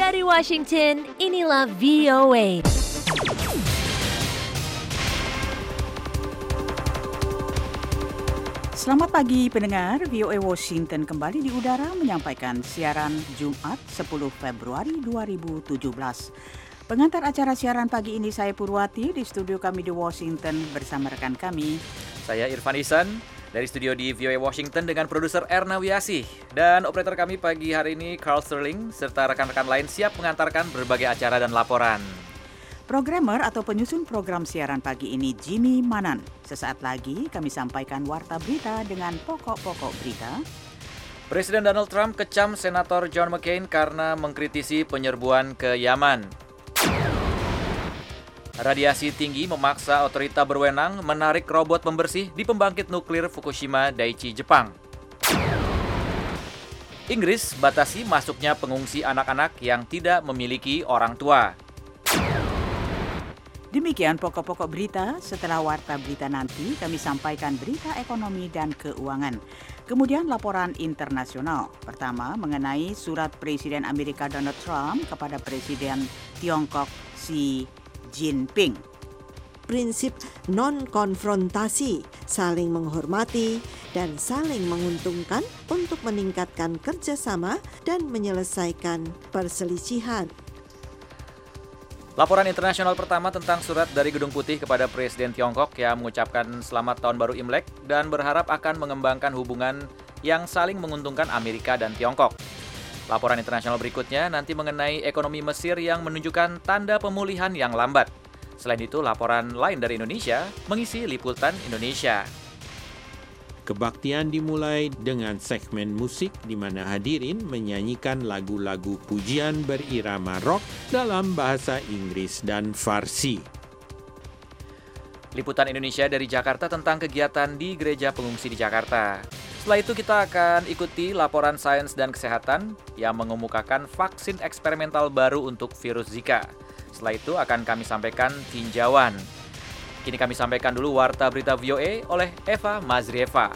Dari Washington, inilah VOA. Selamat pagi pendengar, VOA Washington kembali di udara menyampaikan siaran Jumat 10 Februari 2017. Pengantar acara siaran pagi ini saya Purwati di studio kami di Washington bersama rekan kami. Saya Irfan Ihsan dari studio di VOA Washington dengan produser Erna Wiasih. Dan operator kami pagi hari ini Carl Sterling serta rekan-rekan lain siap mengantarkan berbagai acara dan laporan. Programmer atau penyusun program siaran pagi ini Jimmy Manan. Sesaat lagi kami sampaikan warta berita dengan pokok-pokok berita. Presiden Donald Trump kecam Senator John McCain karena mengkritisi penyerbuan ke Yaman. Radiasi tinggi memaksa otorita berwenang menarik robot pembersih di pembangkit nuklir Fukushima Daiichi, Jepang. Inggris batasi masuknya pengungsi anak-anak yang tidak memiliki orang tua. Demikian pokok-pokok berita. Setelah warta berita nanti kami sampaikan berita ekonomi dan keuangan. Kemudian laporan internasional. Pertama mengenai surat Presiden Amerika Donald Trump kepada Presiden Tiongkok Xi Jinping. Prinsip non-konfrontasi, saling menghormati dan saling menguntungkan untuk meningkatkan kerjasama dan menyelesaikan perselisihan. Laporan internasional pertama tentang surat dari Gedung Putih kepada Presiden Tiongkok yang mengucapkan selamat tahun baru Imlek dan berharap akan mengembangkan hubungan yang saling menguntungkan Amerika dan Tiongkok. Laporan internasional berikutnya nanti mengenai ekonomi Mesir yang menunjukkan tanda pemulihan yang lambat. Selain itu, laporan lain dari Indonesia mengisi liputan Indonesia. Kebaktian dimulai dengan segmen musik di mana hadirin menyanyikan lagu-lagu pujian berirama rock dalam bahasa Inggris dan Farsi. Liputan Indonesia dari Jakarta tentang kegiatan di Gereja Pengungsi di Jakarta. Setelah itu kita akan ikuti laporan sains dan kesehatan yang mengemukakan vaksin eksperimental baru untuk virus Zika. Setelah itu akan kami sampaikan tinjauan. Kini kami sampaikan dulu warta berita VOA oleh Eva Mazrieva.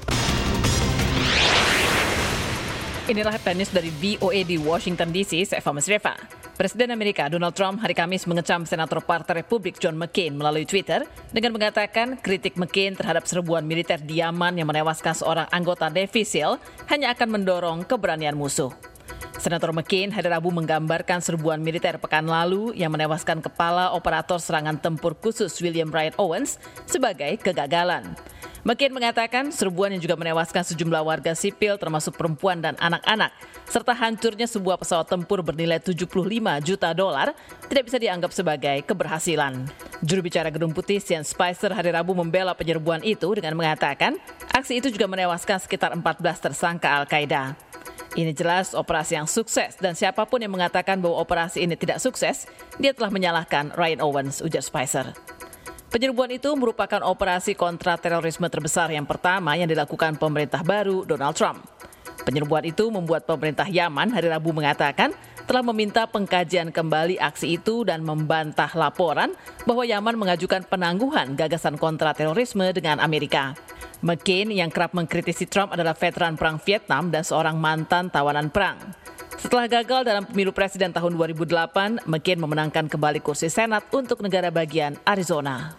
Inilah headline dari VOA di Washington DC, saya Eva Mazrieva. Presiden Amerika Donald Trump hari Kamis mengecam Senator Partai Republik John McCain melalui Twitter dengan mengatakan kritik McCain terhadap serbuan militer di Yaman yang menewaskan seorang anggota Navy SEAL hanya akan mendorong keberanian musuh. Senator McCain hari Rabu menggambarkan serbuan militer pekan lalu yang menewaskan kepala operator serangan tempur khusus William Ryan Owens sebagai kegagalan. McCain mengatakan serbuan yang juga menewaskan sejumlah warga sipil termasuk perempuan dan anak-anak, serta hancurnya sebuah pesawat tempur bernilai $75 juta tidak bisa dianggap sebagai keberhasilan. Juru bicara Gedung Putih Sean Spicer hari Rabu membela penyerbuan itu dengan mengatakan aksi itu juga menewaskan sekitar 14 tersangka Al-Qaeda. Ini jelas operasi yang sukses dan siapapun yang mengatakan bahwa operasi ini tidak sukses, dia telah menyalahkan Ryan Owens, ujar Spicer. Penyerbuan itu merupakan operasi kontra terorisme terbesar yang pertama yang dilakukan pemerintah baru Donald Trump. Penyerbuan itu membuat pemerintah Yaman hari Rabu mengatakan telah meminta pengkajian kembali aksi itu dan membantah laporan bahwa Yaman mengajukan penangguhan gagasan kontra terorisme dengan Amerika. McCain yang kerap mengkritisi Trump adalah veteran perang Vietnam dan seorang mantan tawanan perang. Setelah gagal dalam pemilu presiden tahun 2008, McCain memenangkan kembali kursi Senat untuk negara bagian Arizona.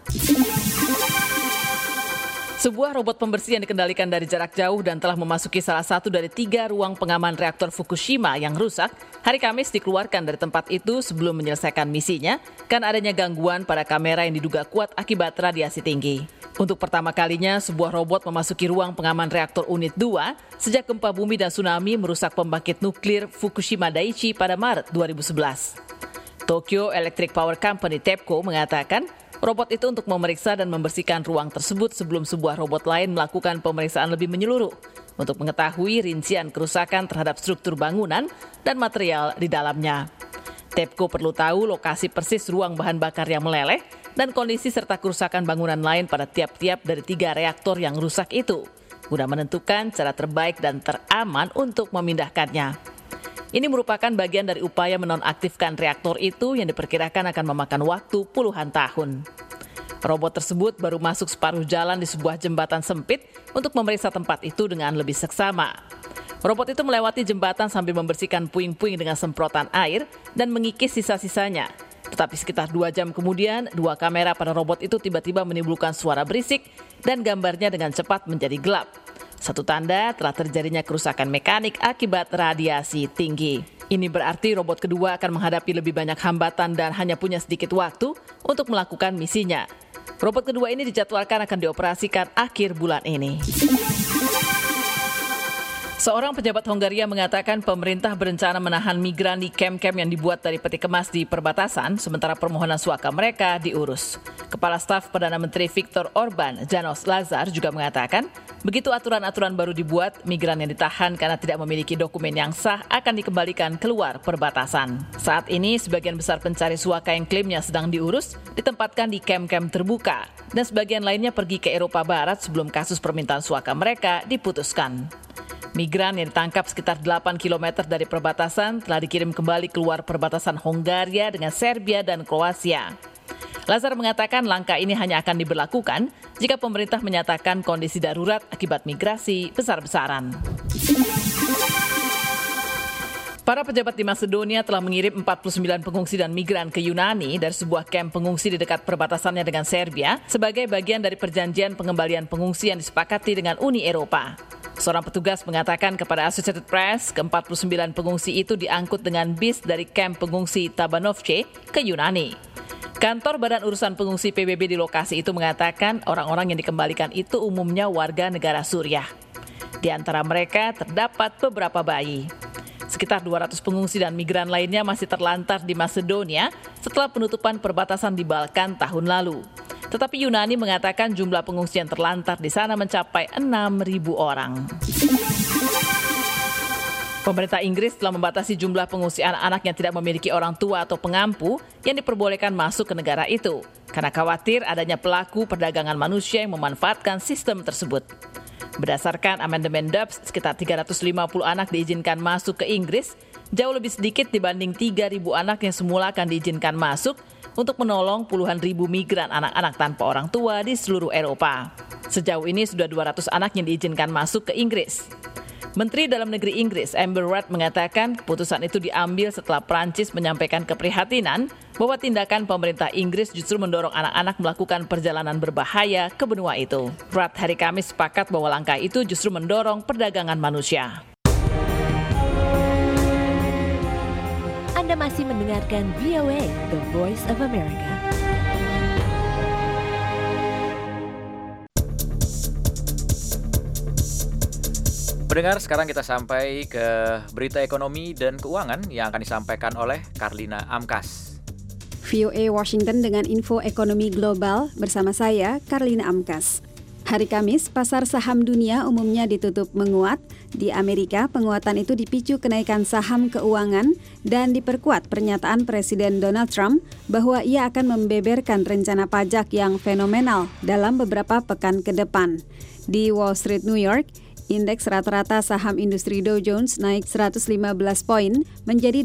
Sebuah robot pembersih yang dikendalikan dari jarak jauh dan telah memasuki salah satu dari 3 ruang pengaman reaktor Fukushima yang rusak, hari Kamis dikeluarkan dari tempat itu sebelum menyelesaikan misinya karena adanya gangguan pada kamera yang diduga kuat akibat radiasi tinggi. Untuk pertama kalinya, sebuah robot memasuki ruang pengaman reaktor unit 2 sejak gempa bumi dan tsunami merusak pembangkit nuklir Fukushima Daiichi pada Maret 2011. Tokyo Electric Power Company TEPCO mengatakan robot itu untuk memeriksa dan membersihkan ruang tersebut sebelum sebuah robot lain melakukan pemeriksaan lebih menyeluruh untuk mengetahui rincian kerusakan terhadap struktur bangunan dan material di dalamnya. TEPCO perlu tahu lokasi persis ruang bahan bakar yang meleleh dan kondisi serta kerusakan bangunan lain pada tiap-tiap dari 3 reaktor yang rusak itu, guna menentukan cara terbaik dan teraman untuk memindahkannya. Ini merupakan bagian dari upaya menonaktifkan reaktor itu yang diperkirakan akan memakan waktu puluhan tahun. Robot tersebut baru masuk separuh jalan di sebuah jembatan sempit untuk memeriksa tempat itu dengan lebih seksama. Robot itu melewati jembatan sambil membersihkan puing-puing dengan semprotan air dan mengikis sisa-sisanya. Tetapi sekitar 2 jam kemudian, 2 kamera pada robot itu tiba-tiba menimbulkan suara berisik dan gambarnya dengan cepat menjadi gelap. Satu tanda telah terjadinya kerusakan mekanik akibat radiasi tinggi. Ini berarti robot kedua akan menghadapi lebih banyak hambatan dan hanya punya sedikit waktu untuk melakukan misinya. Robot kedua ini dijadwalkan akan dioperasikan akhir bulan ini. Seorang pejabat Hongaria mengatakan pemerintah berencana menahan migran di kem-kem yang dibuat dari peti kemas di perbatasan, sementara permohonan suaka mereka diurus. Kepala Staf Perdana Menteri Viktor Orban, Janos Lazar, juga mengatakan, begitu aturan-aturan baru dibuat, migran yang ditahan karena tidak memiliki dokumen yang sah akan dikembalikan keluar perbatasan. Saat ini, sebagian besar pencari suaka yang klaimnya sedang diurus, ditempatkan di kem-kem terbuka, dan sebagian lainnya pergi ke Eropa Barat sebelum kasus permintaan suaka mereka diputuskan. Migran yang ditangkap sekitar 8 km dari perbatasan telah dikirim kembali keluar perbatasan Hongaria dengan Serbia dan Kroasia. Lazar mengatakan langkah ini hanya akan diberlakukan jika pemerintah menyatakan kondisi darurat akibat migrasi besar-besaran. Para pejabat di Masedonia telah mengirim 49 pengungsi dan migran ke Yunani dari sebuah kamp pengungsi di dekat perbatasannya dengan Serbia sebagai bagian dari perjanjian pengembalian pengungsi yang disepakati dengan Uni Eropa. Seorang petugas mengatakan kepada Associated Press, ke-49 pengungsi itu diangkut dengan bis dari kamp pengungsi Tabanovce ke Yunani. Kantor Badan Urusan Pengungsi PBB di lokasi itu mengatakan orang-orang yang dikembalikan itu umumnya warga negara Suriah. Di antara mereka terdapat beberapa bayi. Sekitar 200 pengungsi dan migran lainnya masih terlantar di Masedonia setelah penutupan perbatasan di Balkan tahun lalu. Tetapi Yunani mengatakan jumlah pengungsi yang terlantar di sana mencapai 6.000 orang. Pemerintah Inggris telah membatasi jumlah pengungsi anak-anak yang tidak memiliki orang tua atau pengampu yang diperbolehkan masuk ke negara itu, karena khawatir adanya pelaku perdagangan manusia yang memanfaatkan sistem tersebut. Berdasarkan amandemen Dubs, sekitar 350 anak diizinkan masuk ke Inggris, jauh lebih sedikit dibanding 3.000 anak yang semula akan diizinkan masuk untuk menolong puluhan ribu migran anak-anak tanpa orang tua di seluruh Eropa. Sejauh ini sudah 200 anak yang diizinkan masuk ke Inggris. Menteri Dalam Negeri Inggris, Amber Rudd, mengatakan keputusan itu diambil setelah Prancis menyampaikan keprihatinan bahwa tindakan pemerintah Inggris justru mendorong anak-anak melakukan perjalanan berbahaya ke benua itu. Rudd hari Kamis sepakat bahwa langkah itu justru mendorong perdagangan manusia. Anda masih mendengarkan VOA, The Voice of America. Pendengar, sekarang kita sampai ke berita ekonomi dan keuangan yang akan disampaikan oleh Karlina Amkas. VOA Washington dengan info ekonomi global bersama saya, Karlina Amkas. Hari Kamis, pasar saham dunia umumnya ditutup menguat. Di Amerika, penguatan itu dipicu kenaikan saham keuangan dan diperkuat pernyataan Presiden Donald Trump bahwa ia akan membeberkan rencana pajak yang fenomenal dalam beberapa pekan ke depan. Di Wall Street, New York, indeks rata-rata saham industri Dow Jones naik 115 poin menjadi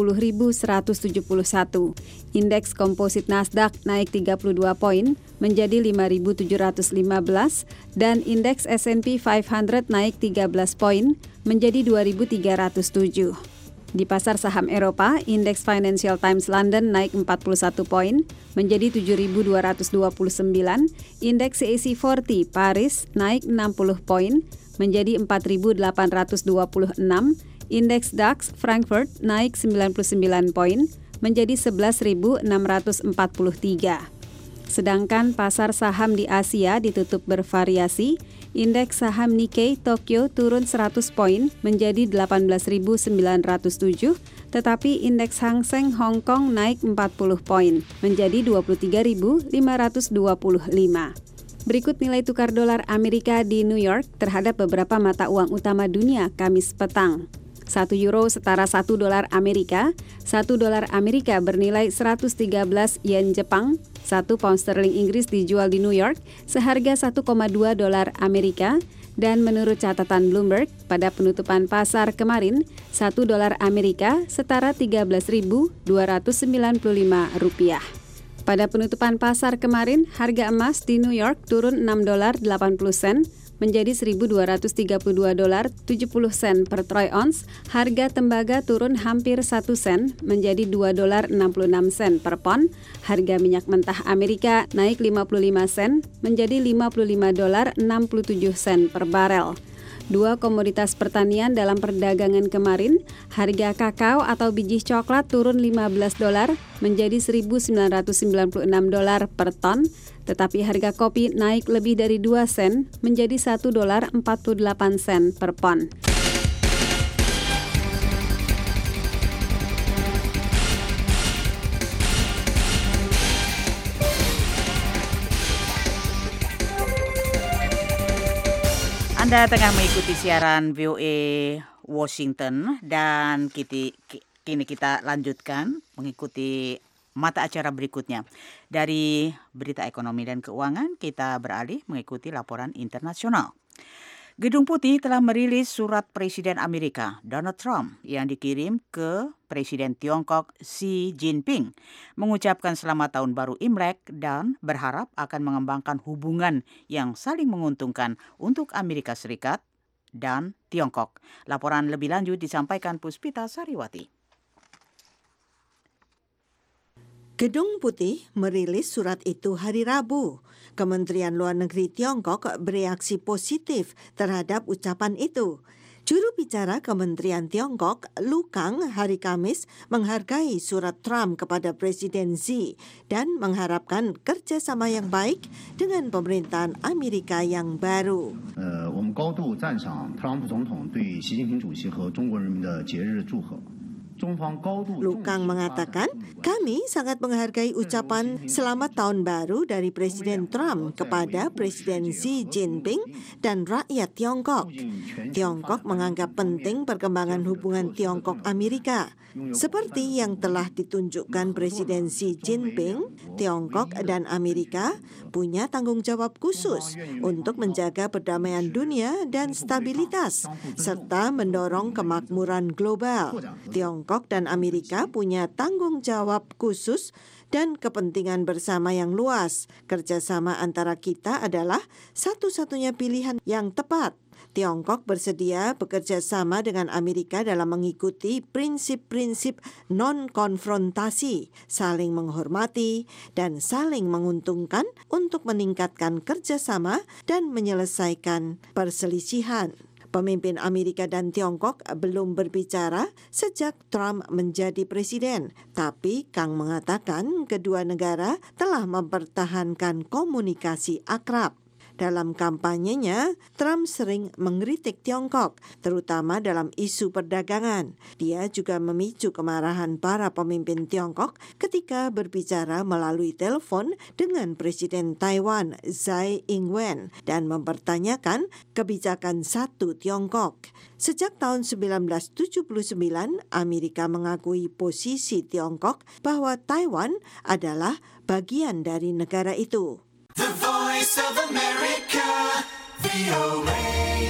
20.171. Indeks komposit Nasdaq naik 32 poin menjadi 5.715 dan indeks S&P 500 naik 13 poin menjadi 2.307. Di pasar saham Eropa, indeks Financial Times London naik 41 poin menjadi 7.229, indeks CAC 40 Paris naik 60 poin menjadi 4.826, indeks DAX Frankfurt naik 99 poin menjadi 11.643. Sedangkan pasar saham di Asia ditutup bervariasi, indeks saham Nikkei Tokyo turun 100 poin menjadi 18.907, tetapi indeks Hang Seng Hong Kong naik 40 poin menjadi 23.525. Berikut nilai tukar dolar Amerika di New York terhadap beberapa mata uang utama dunia Kamis petang. 1 euro setara 1 dolar Amerika, 1 dolar Amerika bernilai 113 yen Jepang, 1 pound sterling Inggris dijual di New York seharga 1,2 dolar Amerika, dan menurut catatan Bloomberg, pada penutupan pasar kemarin, 1 dolar Amerika setara 13.295 rupiah. Pada penutupan pasar kemarin, harga emas di New York turun $6.80 menjadi $1.232.70 per troy ounce. Harga tembaga turun hampir 1 sen menjadi $2.66 per pon. Harga minyak mentah Amerika naik 55 sen menjadi $55.67 per barel. Dua komoditas pertanian dalam perdagangan kemarin, harga kakao atau biji coklat turun $15 menjadi $1.996 per ton, tetapi harga kopi naik lebih dari 2 sen menjadi $1.48 per pon. Anda tengah mengikuti siaran VOA Washington dan kini kita lanjutkan mengikuti mata acara berikutnya. Dari berita ekonomi dan keuangan, kita beralih mengikuti laporan internasional. Gedung Putih telah merilis surat Presiden Amerika Donald Trump yang dikirim ke Presiden Tiongkok Xi Jinping, mengucapkan selamat tahun baru Imlek dan berharap akan mengembangkan hubungan yang saling menguntungkan untuk Amerika Serikat dan Tiongkok. Laporan lebih lanjut disampaikan Puspita Sariwati. Gedung Putih merilis surat itu hari Rabu. Kementerian Luar Negeri Tiongkok bereaksi positif terhadap ucapan itu. Juru bicara Kementerian Tiongkok, Lu Kang, hari Kamis menghargai surat Trump kepada Presiden Xi dan mengharapkan kerjasama yang baik dengan pemerintahan Amerika yang baru. 我们高度赞赏特朗普总统对习近平主席和中国人民的节日祝贺。 Lu Kang mengatakan, kami sangat menghargai ucapan selamat tahun baru dari Presiden Trump kepada Presiden Xi Jinping dan rakyat Tiongkok. Tiongkok menganggap penting perkembangan hubungan Tiongkok-Amerika. Seperti yang telah ditunjukkan Presiden Xi Jinping, Tiongkok dan Amerika punya tanggung jawab khusus untuk menjaga perdamaian dunia dan stabilitas, serta mendorong kemakmuran global. Tiongkok dan Amerika punya tanggung jawab khusus dan kepentingan bersama yang luas. Kerjasama antara kita adalah satu-satunya pilihan yang tepat. Tiongkok bersedia bekerja sama dengan Amerika dalam mengikuti prinsip-prinsip non-konfrontasi, saling menghormati, dan saling menguntungkan untuk meningkatkan kerjasama dan menyelesaikan perselisihan. Pemimpin Amerika dan Tiongkok belum berbicara sejak Trump menjadi presiden, tapi Kang mengatakan kedua negara telah mempertahankan komunikasi akrab. Dalam kampanyenya, Trump sering mengkritik Tiongkok, terutama dalam isu perdagangan. Dia juga memicu kemarahan para pemimpin Tiongkok ketika berbicara melalui telepon dengan Presiden Taiwan Tsai Ing-wen dan mempertanyakan kebijakan satu Tiongkok. Sejak tahun 1979, Amerika mengakui posisi Tiongkok bahwa Taiwan adalah bagian dari negara itu. The Voice of America, VOA.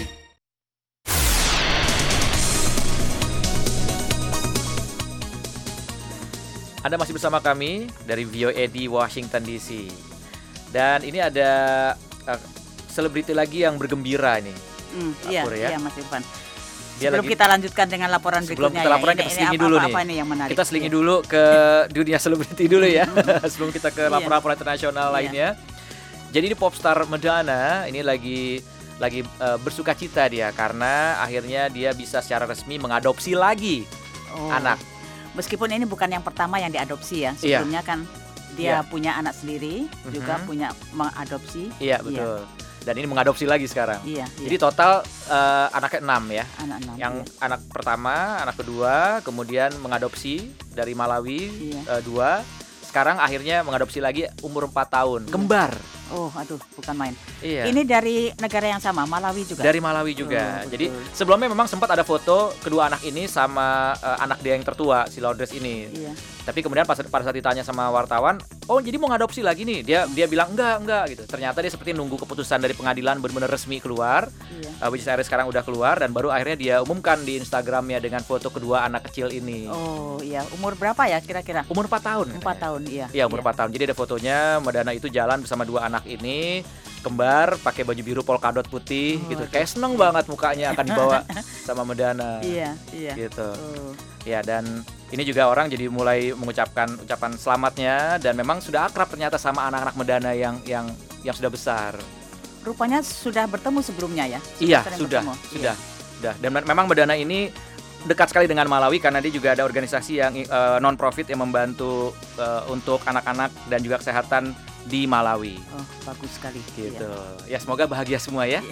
Anda masih bersama kami dari VOA di Washington DC. Dan ini ada selebriti lagi yang bergembira ini. Iya, ya? Iya Mas Irfan. Sebelum kita lanjutkan dengan laporan berikutnya, kita laporan kita selingi dulu nih. Ini yang menarik? Kita selingi dulu ke dunia selebriti dulu ya. Sebelum kita ke laporan internasional lainnya. Jadi ini popstar Madonna ini lagi bersukacita dia karena akhirnya dia bisa secara resmi mengadopsi lagi anak. Meskipun ini bukan yang pertama yang diadopsi ya. Sebelumnya kan dia punya anak sendiri, juga punya mengadopsi. Iya, betul. Dan ini mengadopsi lagi sekarang. Jadi Iya. total anaknya 6 ya. Anak 6. Yang anak pertama, anak kedua, kemudian mengadopsi dari Malawi 2. Sekarang akhirnya mengadopsi lagi umur 4 tahun. Kembar. Oh, aduh, bukan main. Iya. Ini dari negara yang sama, Malawi juga. Dari Malawi juga. Betul. Jadi sebelumnya memang sempat ada foto kedua anak ini sama anak dia yang tertua, si Lourdes ini. Iya. Tapi kemudian pada saat ditanya sama wartawan, oh jadi mau ngadopsi lagi nih? Dia bilang enggak gitu. Ternyata dia seperti nunggu keputusan dari pengadilan benar-benar resmi keluar. Which is sekarang udah keluar dan baru akhirnya dia umumkan di Instagramnya dengan foto kedua anak kecil ini. Oh iya, umur berapa ya kira-kira? Umur 4 tahun. 4 tahun, iya. Iya, umur 4 tahun. Jadi ada fotonya Madonna itu jalan bersama dua anak ini kembar pakai baju biru polkadot putih gitu. Kayak seneng banget mukanya akan dibawa sama Medana. Iya. Gitu. Ya, dan ini juga orang jadi mulai mengucapkan ucapan selamatnya dan memang sudah akrab ternyata sama anak-anak Medana yang sudah besar. Rupanya sudah bertemu sebelumnya ya? Iya, sering sudah. bertemu. Dan memang Medana ini dekat sekali dengan Malawi karena dia juga ada organisasi yang non-profit yang membantu untuk anak-anak dan juga kesehatan di Malawi. Oh, bagus sekali. Gitu. Ya, semoga bahagia semua ya.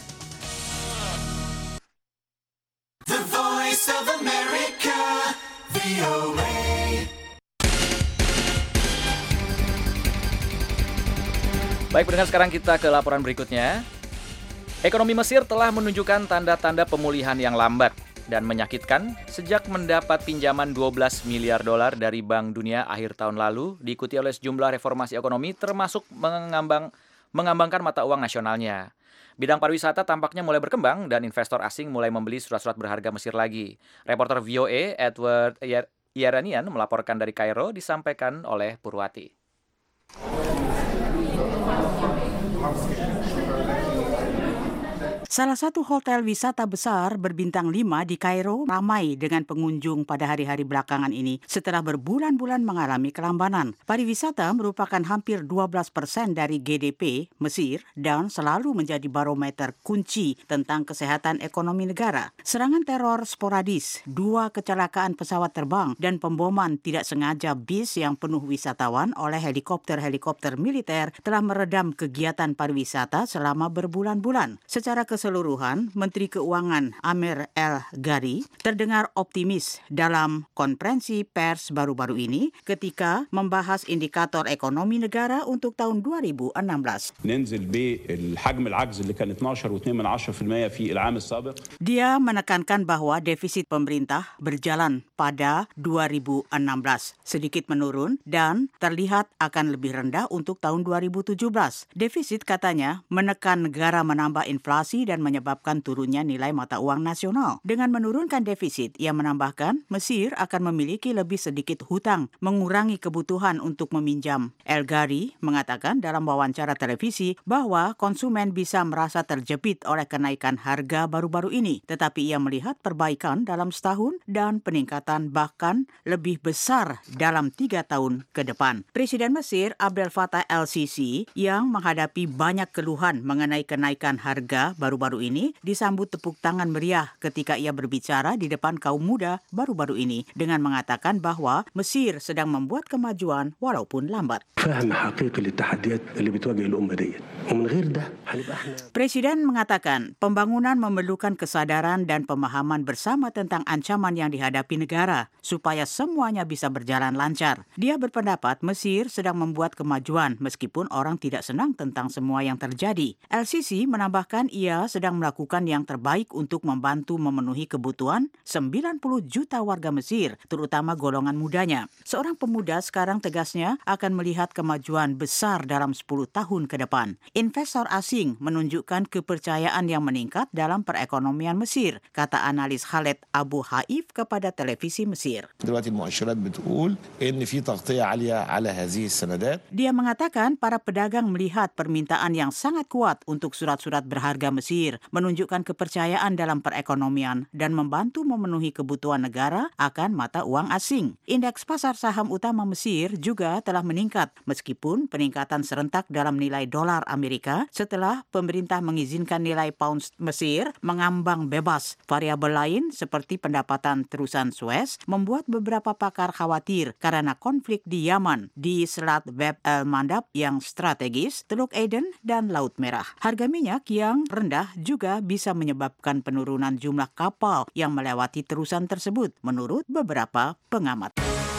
The Voice of America, VOA. Baik, pendengar, sekarang kita ke laporan berikutnya. Ekonomi Mesir telah menunjukkan tanda-tanda pemulihan yang lambat dan menyakitkan sejak mendapat pinjaman 12 miliar dolar dari Bank Dunia akhir tahun lalu, diikuti oleh sejumlah reformasi ekonomi termasuk mengembangkan mata uang nasionalnya. Bidang pariwisata tampaknya mulai berkembang dan investor asing mulai membeli surat-surat berharga Mesir lagi. Reporter VOA Edward Yeranian melaporkan dari Kairo, disampaikan oleh Purwati. Salah satu hotel wisata besar berbintang 5 di Kairo ramai dengan pengunjung pada hari-hari belakangan ini setelah berbulan-bulan mengalami kelambanan. Pariwisata merupakan hampir 12% dari GDP Mesir dan selalu menjadi barometer kunci tentang kesehatan ekonomi negara. Serangan teror sporadis, 2 kecelakaan pesawat terbang dan pemboman tidak sengaja bis yang penuh wisatawan oleh helikopter-helikopter militer telah meredam kegiatan pariwisata selama berbulan-bulan. Secara keseluruhan, Menteri Keuangan Amir El-Ghari terdengar optimis dalam konferensi pers baru-baru ini ketika membahas indikator ekonomi negara untuk tahun 2016. Dia menekankan bahwa defisit pemerintah berjalan pada 2016, sedikit menurun dan terlihat akan lebih rendah untuk tahun 2017. Defisit, katanya, menekan negara menambah inflasi dan menyebabkan turunnya nilai mata uang nasional. Dengan menurunkan defisit, ia menambahkan Mesir akan memiliki lebih sedikit hutang, mengurangi kebutuhan untuk meminjam. El-Ghari mengatakan dalam wawancara televisi bahwa konsumen bisa merasa terjepit oleh kenaikan harga baru-baru ini, tetapi ia melihat perbaikan dalam setahun dan peningkatan bahkan lebih besar dalam 3 tahun ke depan. Presiden Mesir Abdel Fattah El-Sisi yang menghadapi banyak keluhan mengenai kenaikan harga baru-baru ini disambut tepuk tangan meriah ketika ia berbicara di depan kaum muda baru-baru ini dengan mengatakan bahwa Mesir sedang membuat kemajuan walaupun lambat. Presiden mengatakan pembangunan memerlukan kesadaran dan pemahaman bersama tentang ancaman yang dihadapi negara supaya semuanya bisa berjalan lancar. Dia berpendapat Mesir sedang membuat kemajuan meskipun orang tidak senang tentang semua yang terjadi. El-Sisi menambahkan ia sedang melakukan yang terbaik untuk membantu memenuhi kebutuhan 90 juta warga Mesir, terutama golongan mudanya. Seorang pemuda sekarang tegasnya akan melihat kemajuan besar dalam 10 tahun ke depan. Investor asing menunjukkan kepercayaan yang meningkat dalam perekonomian Mesir, kata analis Khaled Abu Haif kepada televisi Mesir. Dia mengatakan para pedagang melihat permintaan yang sangat kuat untuk surat-surat berharga Mesir, menunjukkan kepercayaan dalam perekonomian dan membantu memenuhi kebutuhan negara akan mata uang asing. Indeks pasar saham utama Mesir juga telah meningkat meskipun peningkatan serentak dalam nilai dolar Amerika setelah pemerintah mengizinkan nilai pound Mesir mengambang bebas. Variabel lain seperti pendapatan terusan Suez membuat beberapa pakar khawatir karena konflik di Yaman, di Selat Bab el-Mandab yang strategis, Teluk Aden dan Laut Merah. Harga minyak yang rendah juga bisa menyebabkan penurunan jumlah kapal yang melewati terusan tersebut, menurut beberapa pengamat.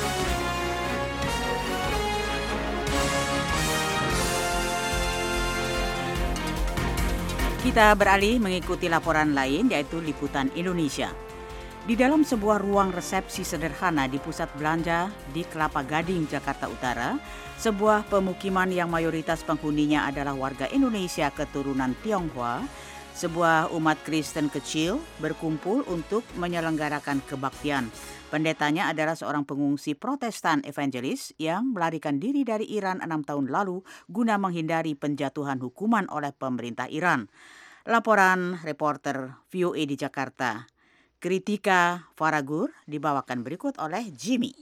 Kita beralih mengikuti laporan lain, yaitu Liputan Indonesia. Di dalam sebuah ruang resepsi sederhana di pusat belanja di Kelapa Gading, Jakarta Utara, sebuah pemukiman yang mayoritas penghuninya adalah warga Indonesia keturunan Tionghoa, sebuah umat Kristen kecil berkumpul untuk menyelenggarakan kebaktian. Pendetanya adalah seorang pengungsi Protestan evangelis yang melarikan diri dari Iran 6 tahun lalu guna menghindari penjatuhan hukuman oleh pemerintah Iran. Laporan reporter VOA di Jakarta, Kritika Faragur, dibawakan berikut oleh Jimmy.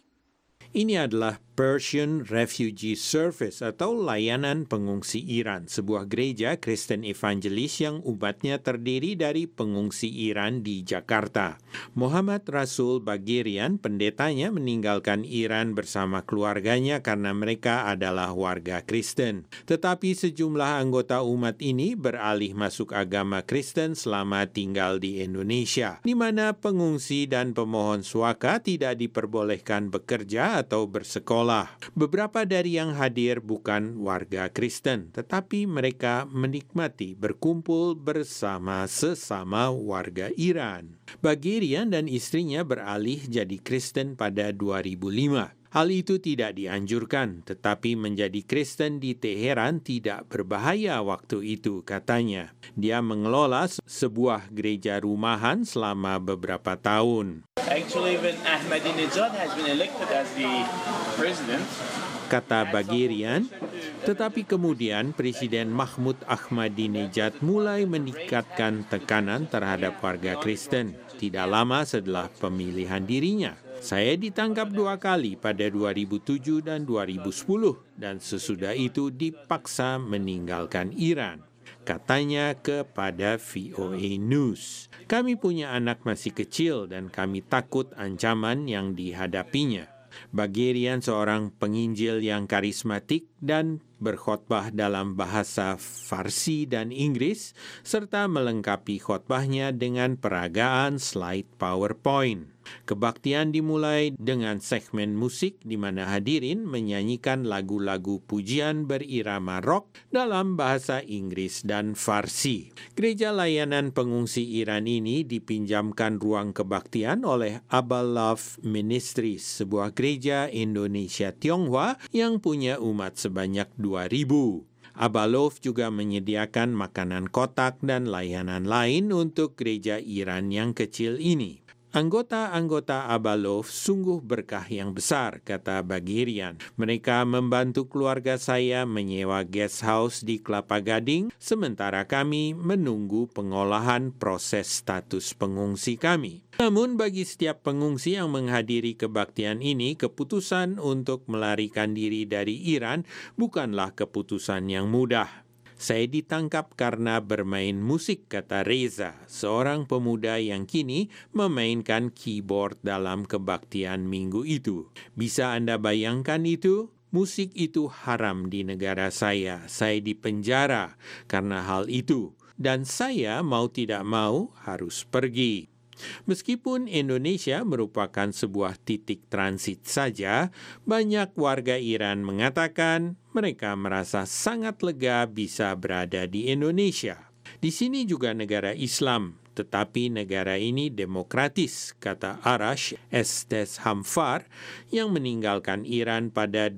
Ini adalah Persian Refugee Service atau layanan pengungsi Iran, sebuah gereja Kristen evangelis yang umatnya terdiri dari pengungsi Iran di Jakarta. Muhammad Rasul Bagirian, pendetanya, meninggalkan Iran bersama keluarganya karena mereka adalah warga Kristen. Tetapi sejumlah anggota umat ini beralih masuk agama Kristen selama tinggal di Indonesia, di mana pengungsi dan pemohon suaka tidak diperbolehkan bekerja atau bersekolah. Beberapa dari yang hadir bukan warga Kristen, tetapi mereka menikmati berkumpul bersama sesama warga Iran. Bagirian dan istrinya beralih jadi Kristen pada 2005. Hal itu tidak dianjurkan, tetapi menjadi Kristen di Teheran tidak berbahaya waktu itu, katanya. Dia mengelola sebuah gereja rumahan selama beberapa tahun. Actually, when Ahmadinejad has been elected as the president, kata Bagirian, tetapi kemudian Presiden Mahmud Ahmadinejad mulai meningkatkan tekanan terhadap warga Kristen tidak lama setelah pemilihan dirinya. Saya ditangkap 2 kali pada 2007 dan 2010 dan sesudah itu dipaksa meninggalkan Iran, katanya kepada VOA News. Kami punya anak masih kecil dan kami takut ancaman yang dihadapinya. Bagirian seorang penginjil yang karismatik dan berkhotbah dalam bahasa Farsi dan Inggris, serta melengkapi khotbahnya dengan peragaan slide PowerPoint. Kebaktian dimulai dengan segmen musik di mana hadirin menyanyikan lagu-lagu pujian berirama rock dalam bahasa Inggris dan Farsi. Gereja layanan pengungsi Iran ini dipinjamkan ruang kebaktian oleh Abalov Ministries, sebuah gereja Indonesia Tionghoa yang punya umat sebanyak 2.000. Abalov juga menyediakan makanan kotak dan layanan lain untuk gereja Iran yang kecil ini. Anggota-anggota Abalov sungguh berkah yang besar, kata Bagirian. Mereka membantu keluarga saya menyewa guest house di Kelapa Gading, sementara kami menunggu pengolahan proses status pengungsi kami. Namun bagi setiap pengungsi yang menghadiri kebaktian ini, keputusan untuk melarikan diri dari Iran bukanlah keputusan yang mudah. Saya ditangkap karena bermain musik, kata Reza, seorang pemuda yang kini memainkan keyboard dalam kebaktian minggu itu. Bisa Anda bayangkan itu? Musik itu haram di negara saya. Saya dipenjara karena hal itu. Dan saya mau tidak mau harus pergi. Meskipun Indonesia merupakan sebuah titik transit saja, banyak warga Iran mengatakan mereka merasa sangat lega bisa berada di Indonesia. Di sini juga negara Islam, tetapi negara ini demokratis, kata Arash Estes Hamfar yang meninggalkan Iran pada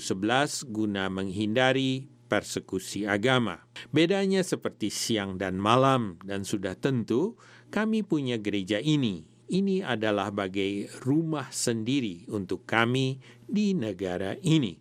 2011 guna menghindari persekusi agama. Bedanya seperti siang dan malam, dan sudah tentu kami punya gereja ini. Ini adalah bagai rumah sendiri untuk kami di negara ini.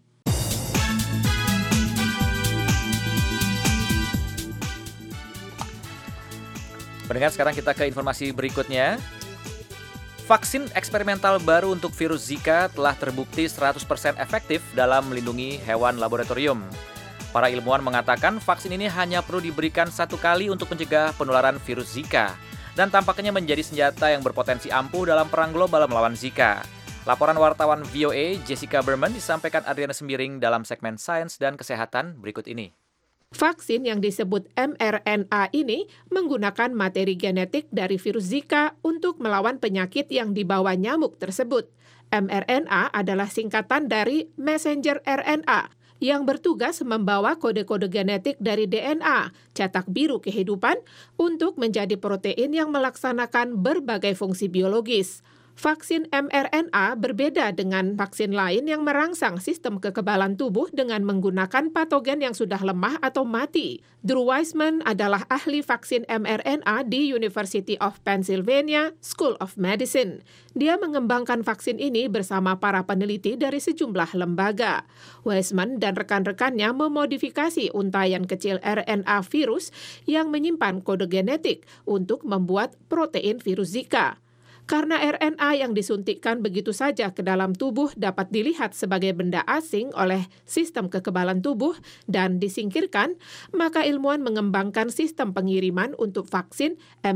Pendengar, sekarang kita ke informasi berikutnya. Vaksin eksperimental baru untuk virus Zika telah terbukti 100% efektif dalam melindungi hewan laboratorium. Para ilmuwan mengatakan vaksin ini hanya perlu diberikan 1 kali untuk mencegah penularan virus Zika, dan tampaknya menjadi senjata yang berpotensi ampuh dalam perang global melawan Zika. Laporan wartawan VOA Jessica Berman disampaikan Adriana Sembiring dalam segmen Sains dan Kesehatan berikut ini. Vaksin yang disebut mRNA ini menggunakan materi genetik dari virus Zika untuk melawan penyakit yang dibawa nyamuk tersebut. mRNA adalah singkatan dari messenger RNA, yang bertugas membawa kode-kode genetik dari DNA, cetak biru kehidupan, untuk menjadi protein yang melaksanakan berbagai fungsi biologis. Vaksin mRNA berbeda dengan vaksin lain yang merangsang sistem kekebalan tubuh dengan menggunakan patogen yang sudah lemah atau mati. Drew Weissman adalah ahli vaksin mRNA di University of Pennsylvania School of Medicine. Dia mengembangkan vaksin ini bersama para peneliti dari sejumlah lembaga. Weissman dan rekan-rekannya memodifikasi untayan kecil RNA virus yang menyimpan kode genetik untuk membuat protein virus Zika. Karena RNA yang disuntikkan begitu saja ke dalam tubuh dapat dilihat sebagai benda asing oleh sistem kekebalan tubuh dan disingkirkan, maka ilmuwan mengembangkan sistem pengiriman untuk vaksin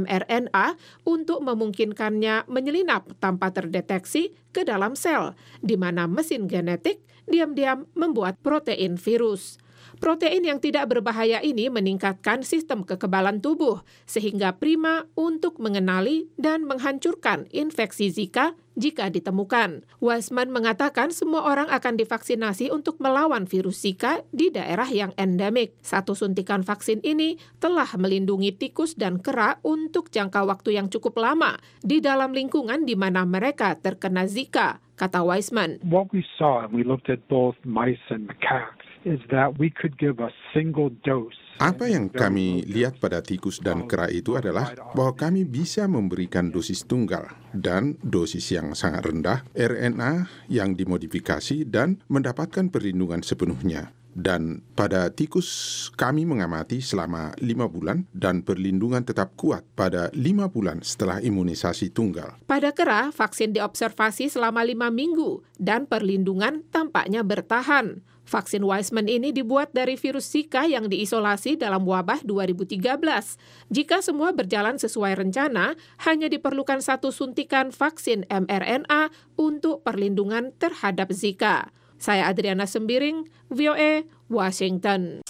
mRNA untuk memungkinkannya menyelinap tanpa terdeteksi ke dalam sel, di mana mesin genetik diam-diam membuat protein virus. Protein yang tidak berbahaya ini meningkatkan sistem kekebalan tubuh, sehingga prima untuk mengenali dan menghancurkan infeksi Zika jika ditemukan. Weissman mengatakan semua orang akan divaksinasi untuk melawan virus Zika di daerah yang endemik. Satu suntikan vaksin ini telah melindungi tikus dan kera untuk jangka waktu yang cukup lama di dalam lingkungan di mana mereka terkena Zika, kata Weissman. What we saw, we looked at both mice and macaques, is that we could give a single dose. Apa yang kami lihat pada tikus dan kera itu adalah bahwa kami bisa memberikan dosis tunggal dan dosis yang sangat rendah RNA yang dimodifikasi dan mendapatkan perlindungan sepenuhnya. Dan pada tikus kami mengamati selama 5 bulan dan perlindungan tetap kuat pada 5 bulan setelah imunisasi tunggal. Pada kera, vaksin diobservasi selama 5 minggu dan perlindungan tampaknya bertahan. Vaksin Weissman ini dibuat dari virus Zika yang diisolasi dalam wabah 2013. Jika semua berjalan sesuai rencana, hanya diperlukan satu suntikan vaksin mRNA untuk perlindungan terhadap Zika. Saya Adriana Sembiring, VOA, Washington.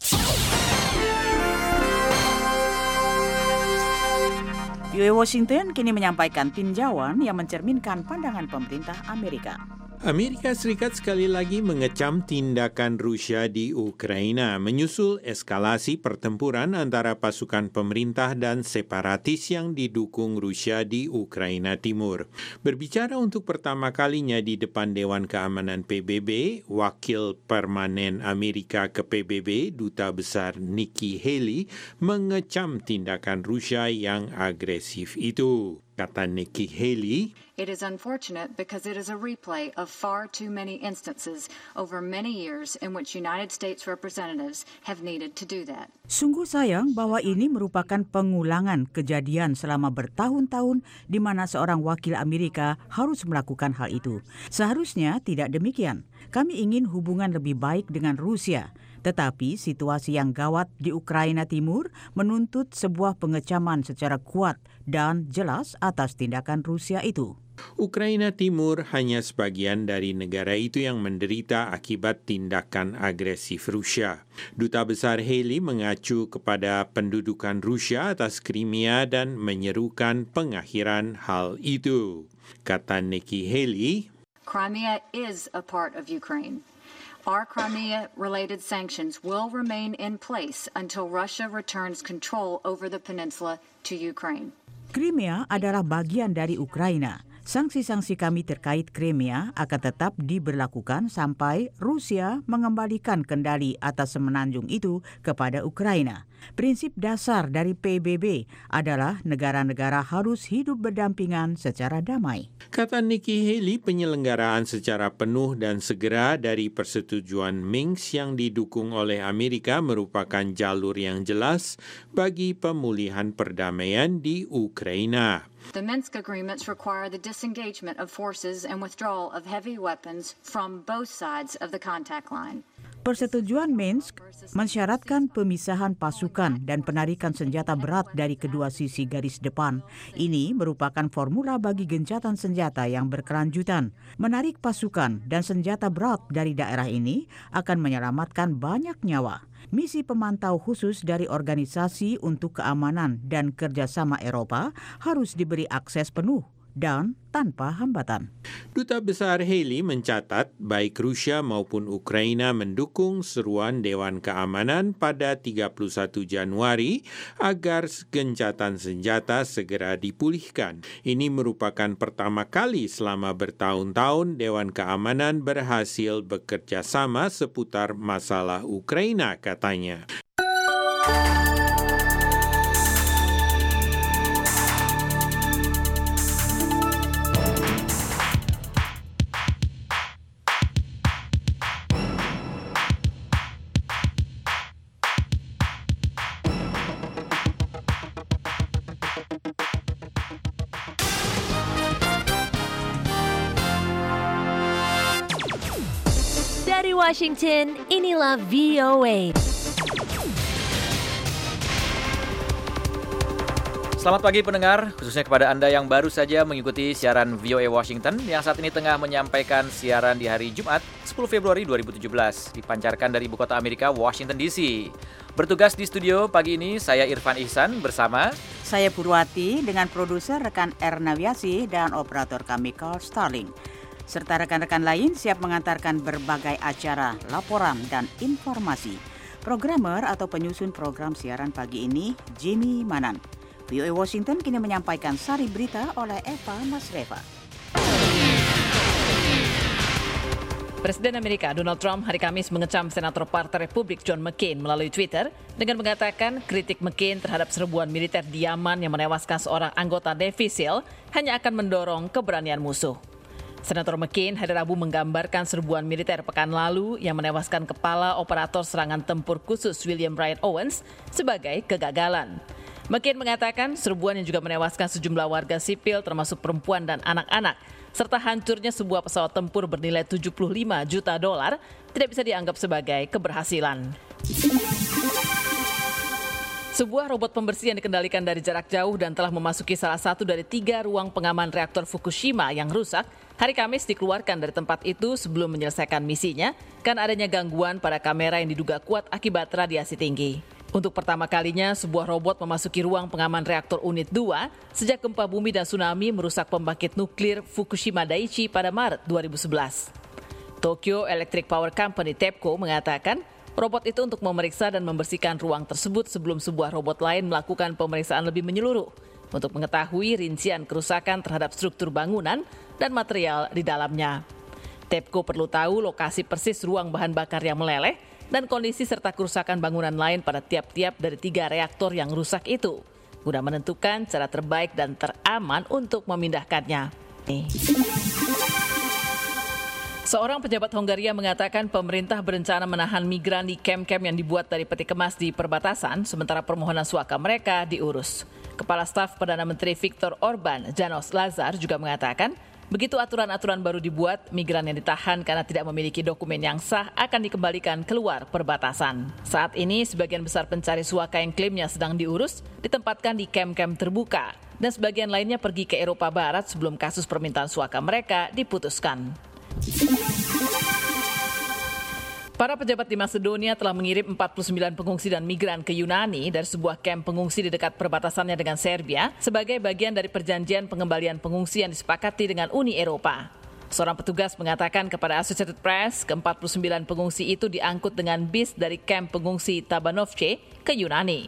VOA Washington kini menyampaikan tinjauan yang mencerminkan pandangan pemerintah Amerika. Amerika Serikat sekali lagi mengecam tindakan Rusia di Ukraina menyusul eskalasi pertempuran antara pasukan pemerintah dan separatis yang didukung Rusia di Ukraina Timur. Berbicara untuk pertama kalinya di depan Dewan Keamanan PBB, Wakil Permanen Amerika ke PBB, Duta Besar Nikki Haley, mengecam tindakan Rusia yang agresif itu. Kata Nikki Haley, "It is unfortunate because it is a replay of far too many instances over many years in which United States representatives have needed to do that." Sungguh sayang bahwa ini merupakan pengulangan kejadian selama bertahun-tahun di mana seorang wakil Amerika harus melakukan hal itu. Seharusnya tidak demikian. Kami ingin hubungan lebih baik dengan Rusia. Tetapi situasi yang gawat di Ukraina Timur menuntut sebuah pengecaman secara kuat dan jelas atas tindakan Rusia itu. Ukraina Timur hanya sebagian dari negara itu yang menderita akibat tindakan agresif Rusia. Duta Besar Haley mengacu kepada pendudukan Rusia atas Crimea dan menyerukan pengakhiran hal itu. Kata Nikki Haley, Crimea is a part of Ukraine. Our Crimea-related sanctions will remain in place until Russia returns control over the peninsula to Ukraine. Crimea adalah bagian dari Ukraina. Sanksi-sanksi kami terkait Crimea akan tetap diberlakukan sampai Rusia mengembalikan kendali atas semenanjung itu kepada Ukraina. Prinsip dasar dari PBB adalah negara-negara harus hidup berdampingan secara damai. Kata Nikki Haley, penyelenggaraan secara penuh dan segera dari persetujuan Minsk yang didukung oleh Amerika merupakan jalur yang jelas bagi pemulihan perdamaian di Ukraina. The Minsk agreements require the disengagement of forces and withdrawal of heavy weapons from both sides of the contact line. Persetujuan Minsk mensyaratkan pemisahan pasukan dan penarikan senjata berat dari kedua sisi garis depan. Ini merupakan formula bagi gencatan senjata yang berkelanjutan. Menarik pasukan dan senjata berat dari daerah ini akan menyelamatkan banyak nyawa. Misi pemantau khusus dari Organisasi untuk Keamanan dan Kerjasama Eropa harus diberi akses penuh dan tanpa hambatan. Duta Besar Haley mencatat baik Rusia maupun Ukraina mendukung seruan Dewan Keamanan pada 31 Januari agar gencatan senjata segera dipulihkan. Ini merupakan pertama kali selama bertahun-tahun Dewan Keamanan berhasil bekerja sama seputar masalah Ukraina, katanya. Dari Washington, inilah VOA. Selamat pagi pendengar, khususnya kepada Anda yang baru saja mengikuti siaran VOA Washington yang saat ini tengah menyampaikan siaran di hari Jumat 10 Februari 2017, dipancarkan dari ibu kota Amerika, Washington DC. Bertugas di studio pagi ini saya Irfan Ihsan bersama saya Purwati dengan produser rekan Erna Wiasi dan operator kami Carl Starling. Serta rekan-rekan lain siap mengantarkan berbagai acara, laporan, dan informasi. Programmer atau penyusun program siaran pagi ini, Jimmy Manan. VOA Washington kini menyampaikan sari berita oleh Eva Masreva. Presiden Amerika Donald Trump hari Kamis mengecam Senator Partai Republik John McCain melalui Twitter dengan mengatakan kritik McCain terhadap serbuan militer di Yaman yang menewaskan seorang anggota Navy SEAL hanya akan mendorong keberanian musuh. Senator McCain hari Rabu menggambarkan serbuan militer pekan lalu yang menewaskan kepala operator serangan tempur khusus William Bryan Owens sebagai kegagalan. McCain mengatakan serbuan yang juga menewaskan sejumlah warga sipil termasuk perempuan dan anak-anak, serta hancurnya sebuah pesawat tempur bernilai $75 juta tidak bisa dianggap sebagai keberhasilan. Sebuah robot pembersih yang dikendalikan dari jarak jauh dan telah memasuki salah satu dari 3 ruang pengaman reaktor Fukushima yang rusak, hari Kamis dikeluarkan dari tempat itu sebelum menyelesaikan misinya karena adanya gangguan pada kamera yang diduga kuat akibat radiasi tinggi. Untuk pertama kalinya, sebuah robot memasuki ruang pengaman reaktor unit 2 sejak gempa bumi dan tsunami merusak pembangkit nuklir Fukushima Daiichi pada Maret 2011. Tokyo Electric Power Company TEPCO mengatakan robot itu untuk memeriksa dan membersihkan ruang tersebut sebelum sebuah robot lain melakukan pemeriksaan lebih menyeluruh untuk mengetahui rincian kerusakan terhadap struktur bangunan dan material di dalamnya. TEPCO perlu tahu lokasi persis ruang bahan bakar yang meleleh dan kondisi serta kerusakan bangunan lain pada tiap-tiap dari 3 reaktor yang rusak itu, guna menentukan cara terbaik dan teraman untuk memindahkannya. Seorang pejabat Hongaria mengatakan pemerintah berencana menahan migran di kem-kem yang dibuat dari peti kemas di perbatasan, sementara permohonan suaka mereka diurus. Kepala Staf Perdana Menteri Viktor Orban, Janos Lazar, juga mengatakan, begitu aturan-aturan baru dibuat, migran yang ditahan karena tidak memiliki dokumen yang sah akan dikembalikan keluar perbatasan. Saat ini, sebagian besar pencari suaka yang klaimnya sedang diurus ditempatkan di kem-kem terbuka, dan sebagian lainnya pergi ke Eropa Barat sebelum kasus permintaan suaka mereka diputuskan. Para pejabat di Macedonia telah mengirim 49 pengungsi dan migran ke Yunani dari sebuah kamp pengungsi di dekat perbatasannya dengan Serbia sebagai bagian dari perjanjian pengembalian pengungsi yang disepakati dengan Uni Eropa. Seorang petugas mengatakan kepada Associated Press, ke-49 pengungsi itu diangkut dengan bis dari kamp pengungsi Tabanovce ke Yunani.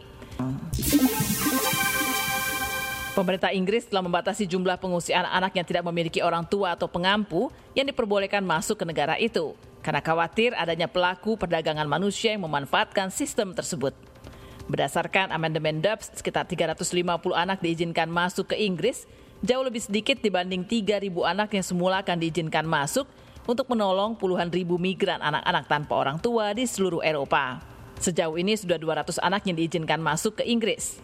Pemerintah Inggris telah membatasi jumlah pengungsi anak-anak yang tidak memiliki orang tua atau pengampu yang diperbolehkan masuk ke negara itu, karena khawatir adanya pelaku perdagangan manusia yang memanfaatkan sistem tersebut. Berdasarkan amandemen Dubs, sekitar 350 anak diizinkan masuk ke Inggris, jauh lebih sedikit dibanding 3.000 anak yang semula akan diizinkan masuk untuk menolong puluhan ribu migran anak-anak tanpa orang tua di seluruh Eropa. Sejauh ini sudah 200 anak yang diizinkan masuk ke Inggris.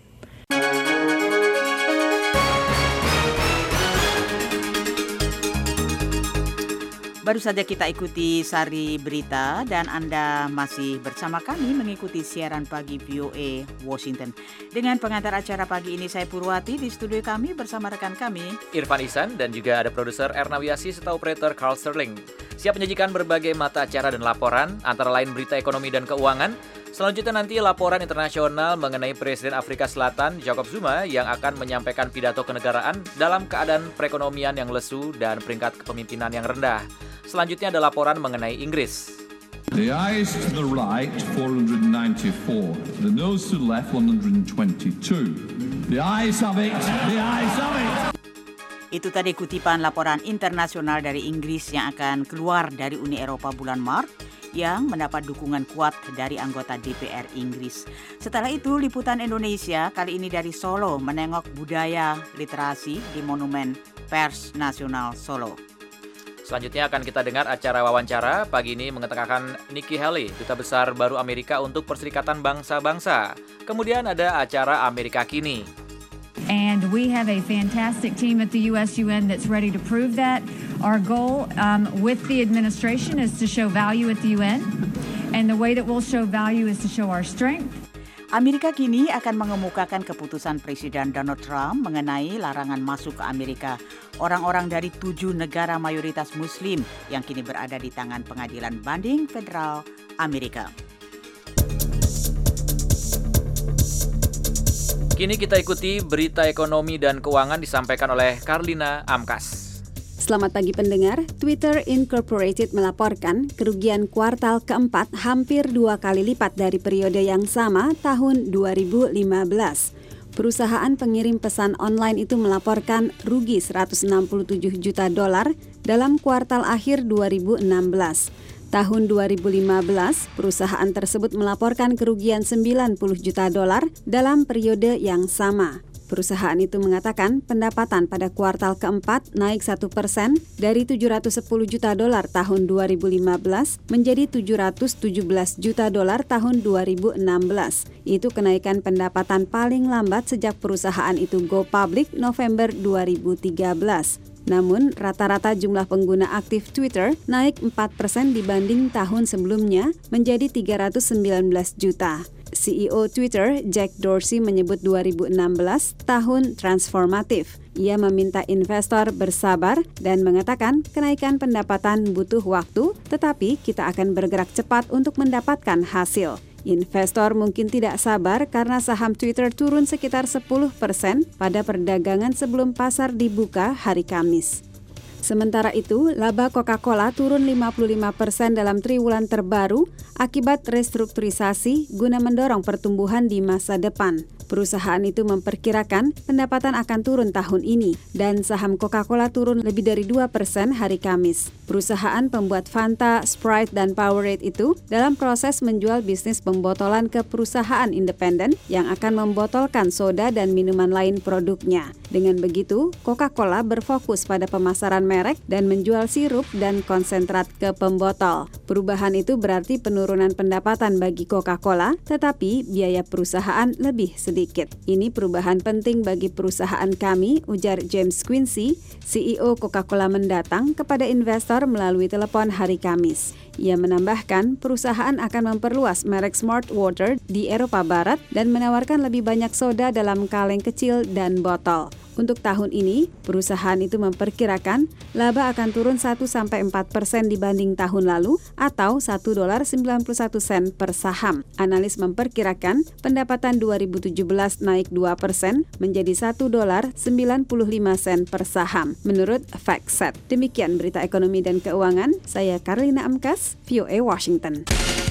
Baru saja kita ikuti sari berita dan Anda masih bersama kami mengikuti siaran pagi VOA Washington. Dengan pengantar acara pagi ini saya Purwati, di studio kami bersama rekan kami Irfan Ihsan dan juga ada produser Erna Wiasi serta operator Carl Sterling. Siap menyajikan berbagai mata acara dan laporan, antara lain berita ekonomi dan keuangan, Selanjutnya nanti laporan internasional mengenai Presiden Afrika Selatan Jacob Zuma yang akan menyampaikan pidato kenegaraan dalam keadaan perekonomian yang lesu dan peringkat kepemimpinan yang rendah. Selanjutnya ada laporan mengenai Inggris. The eyes to the right, 494. The nose to the left, 122. The eyes have it. The eyes have it. Itu tadi kutipan laporan internasional dari Inggris yang akan keluar dari Uni Eropa bulan Maret yang mendapat dukungan kuat dari anggota DPR Inggris. Setelah itu, liputan Indonesia kali ini dari Solo menengok budaya literasi di Monumen Pers Nasional Solo. Selanjutnya akan kita dengar acara wawancara. Pagi ini mengetengahkan Nikki Haley, Duta Besar baru Amerika untuk Perserikatan Bangsa-Bangsa. Kemudian ada acara Amerika Kini. And we have a fantastic team at the US-UN that's ready to prove that. Our goal with the administration is to show value at the UN. And the way that we'll show value is to show our strength. Amerika Kini akan mengemukakan keputusan Presiden Donald Trump mengenai larangan masuk ke Amerika orang-orang dari 7 negara mayoritas Muslim yang kini berada di tangan Pengadilan Banding Federal Amerika. Kini kita ikuti berita ekonomi dan keuangan disampaikan oleh Karlina Amkas. Selamat pagi pendengar, Twitter Incorporated melaporkan kerugian kuartal keempat hampir 2 kali lipat dari periode yang sama tahun 2015. Perusahaan pengirim pesan online itu melaporkan rugi $167 juta dalam kuartal akhir 2016. Tahun 2015, perusahaan tersebut melaporkan kerugian $90 juta dalam periode yang sama. Perusahaan itu mengatakan pendapatan pada kuartal keempat naik 1% dari $710 juta tahun 2015 menjadi $717 juta tahun 2016. Itu kenaikan pendapatan paling lambat sejak perusahaan itu go public November 2013. Namun, rata-rata jumlah pengguna aktif Twitter naik 4% dibanding tahun sebelumnya menjadi 319 juta. CEO Twitter, Jack Dorsey, menyebut 2016 tahun transformatif. Ia meminta investor bersabar dan mengatakan kenaikan pendapatan butuh waktu, tetapi kita akan bergerak cepat untuk mendapatkan hasil. Investor mungkin tidak sabar karena saham Twitter turun sekitar 10% pada perdagangan sebelum pasar dibuka hari Kamis. Sementara itu, laba Coca-Cola turun 55% dalam triwulan terbaru akibat restrukturisasi guna mendorong pertumbuhan di masa depan. Perusahaan itu memperkirakan pendapatan akan turun tahun ini dan saham Coca-Cola turun lebih dari 2% hari Kamis. Perusahaan pembuat Fanta, Sprite, dan Powerade itu dalam proses menjual bisnis pembotolan ke perusahaan independen yang akan membotolkan soda dan minuman lain produknya. Dengan begitu, Coca-Cola berfokus pada pemasaran merek dan menjual sirup dan konsentrat ke pembotol. Perubahan itu berarti penurunan pendapatan bagi Coca-Cola, tetapi biaya perusahaan lebih sedikit. Ini perubahan penting bagi perusahaan kami, ujar James Quincy, CEO Coca-Cola mendatang kepada investor melalui telepon hari Kamis. Ia menambahkan perusahaan akan memperluas merek Smart Water di Eropa Barat dan menawarkan lebih banyak soda dalam kaleng kecil dan botol. Untuk tahun ini, perusahaan itu memperkirakan laba akan turun 1-4% dibanding tahun lalu atau $1.91 per saham. Analis memperkirakan pendapatan 2017 naik 2% menjadi $1.95 per saham menurut FactSet. Demikian berita ekonomi dan keuangan, saya Karlina Amkas, VOA Washington.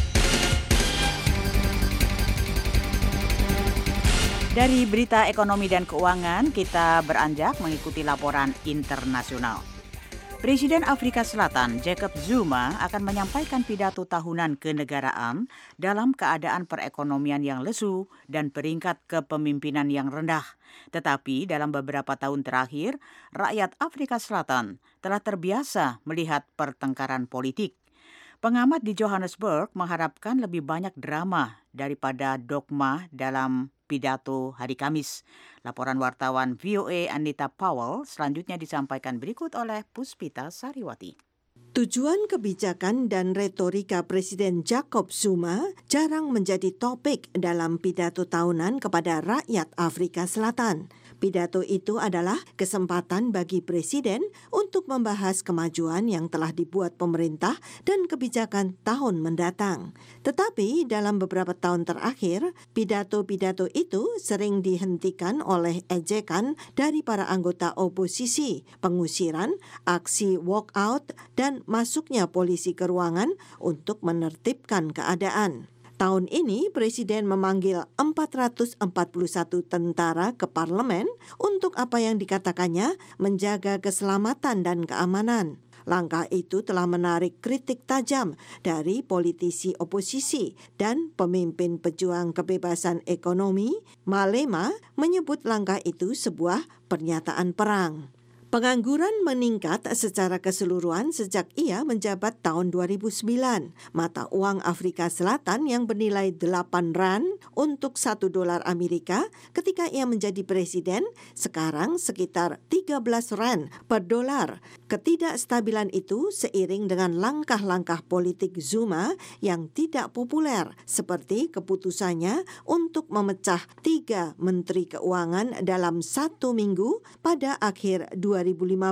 Dari berita ekonomi dan keuangan, kita beranjak mengikuti laporan internasional. Presiden Afrika Selatan Jacob Zuma akan menyampaikan pidato tahunan kenegaraan dalam keadaan perekonomian yang lesu dan peringkat kepemimpinan yang rendah. Tetapi dalam beberapa tahun terakhir, rakyat Afrika Selatan telah terbiasa melihat pertengkaran politik. Pengamat di Johannesburg mengharapkan lebih banyak drama daripada dogma dalam pidato hari Kamis. Laporan wartawan VOA Anita Powell selanjutnya disampaikan berikut oleh Puspita Sariwati. Tujuan kebijakan dan retorika Presiden Jacob Zuma jarang menjadi topik dalam pidato tahunan kepada rakyat Afrika Selatan. Pidato itu adalah kesempatan bagi Presiden untuk membahas kemajuan yang telah dibuat pemerintah dan kebijakan tahun mendatang. Tetapi dalam beberapa tahun terakhir, pidato-pidato itu sering dihentikan oleh ejekan dari para anggota oposisi, pengusiran, aksi walkout, dan masuknya polisi ke ruangan untuk menertibkan keadaan. Tahun ini, Presiden memanggil 441 tentara ke parlemen untuk apa yang dikatakannya menjaga keselamatan dan keamanan. Langkah itu telah menarik kritik tajam dari politisi oposisi dan pemimpin pejuang kebebasan ekonomi. Malema menyebut langkah itu sebuah pernyataan perang. Pengangguran meningkat secara keseluruhan sejak ia menjabat tahun 2009. Mata uang Afrika Selatan yang bernilai 8 rand untuk $1 Amerika ketika ia menjadi presiden sekarang sekitar 13 rand per dolar. Ketidakstabilan itu seiring dengan langkah-langkah politik Zuma yang tidak populer seperti keputusannya untuk memecah 3 menteri keuangan dalam 1 minggu pada akhir 2015.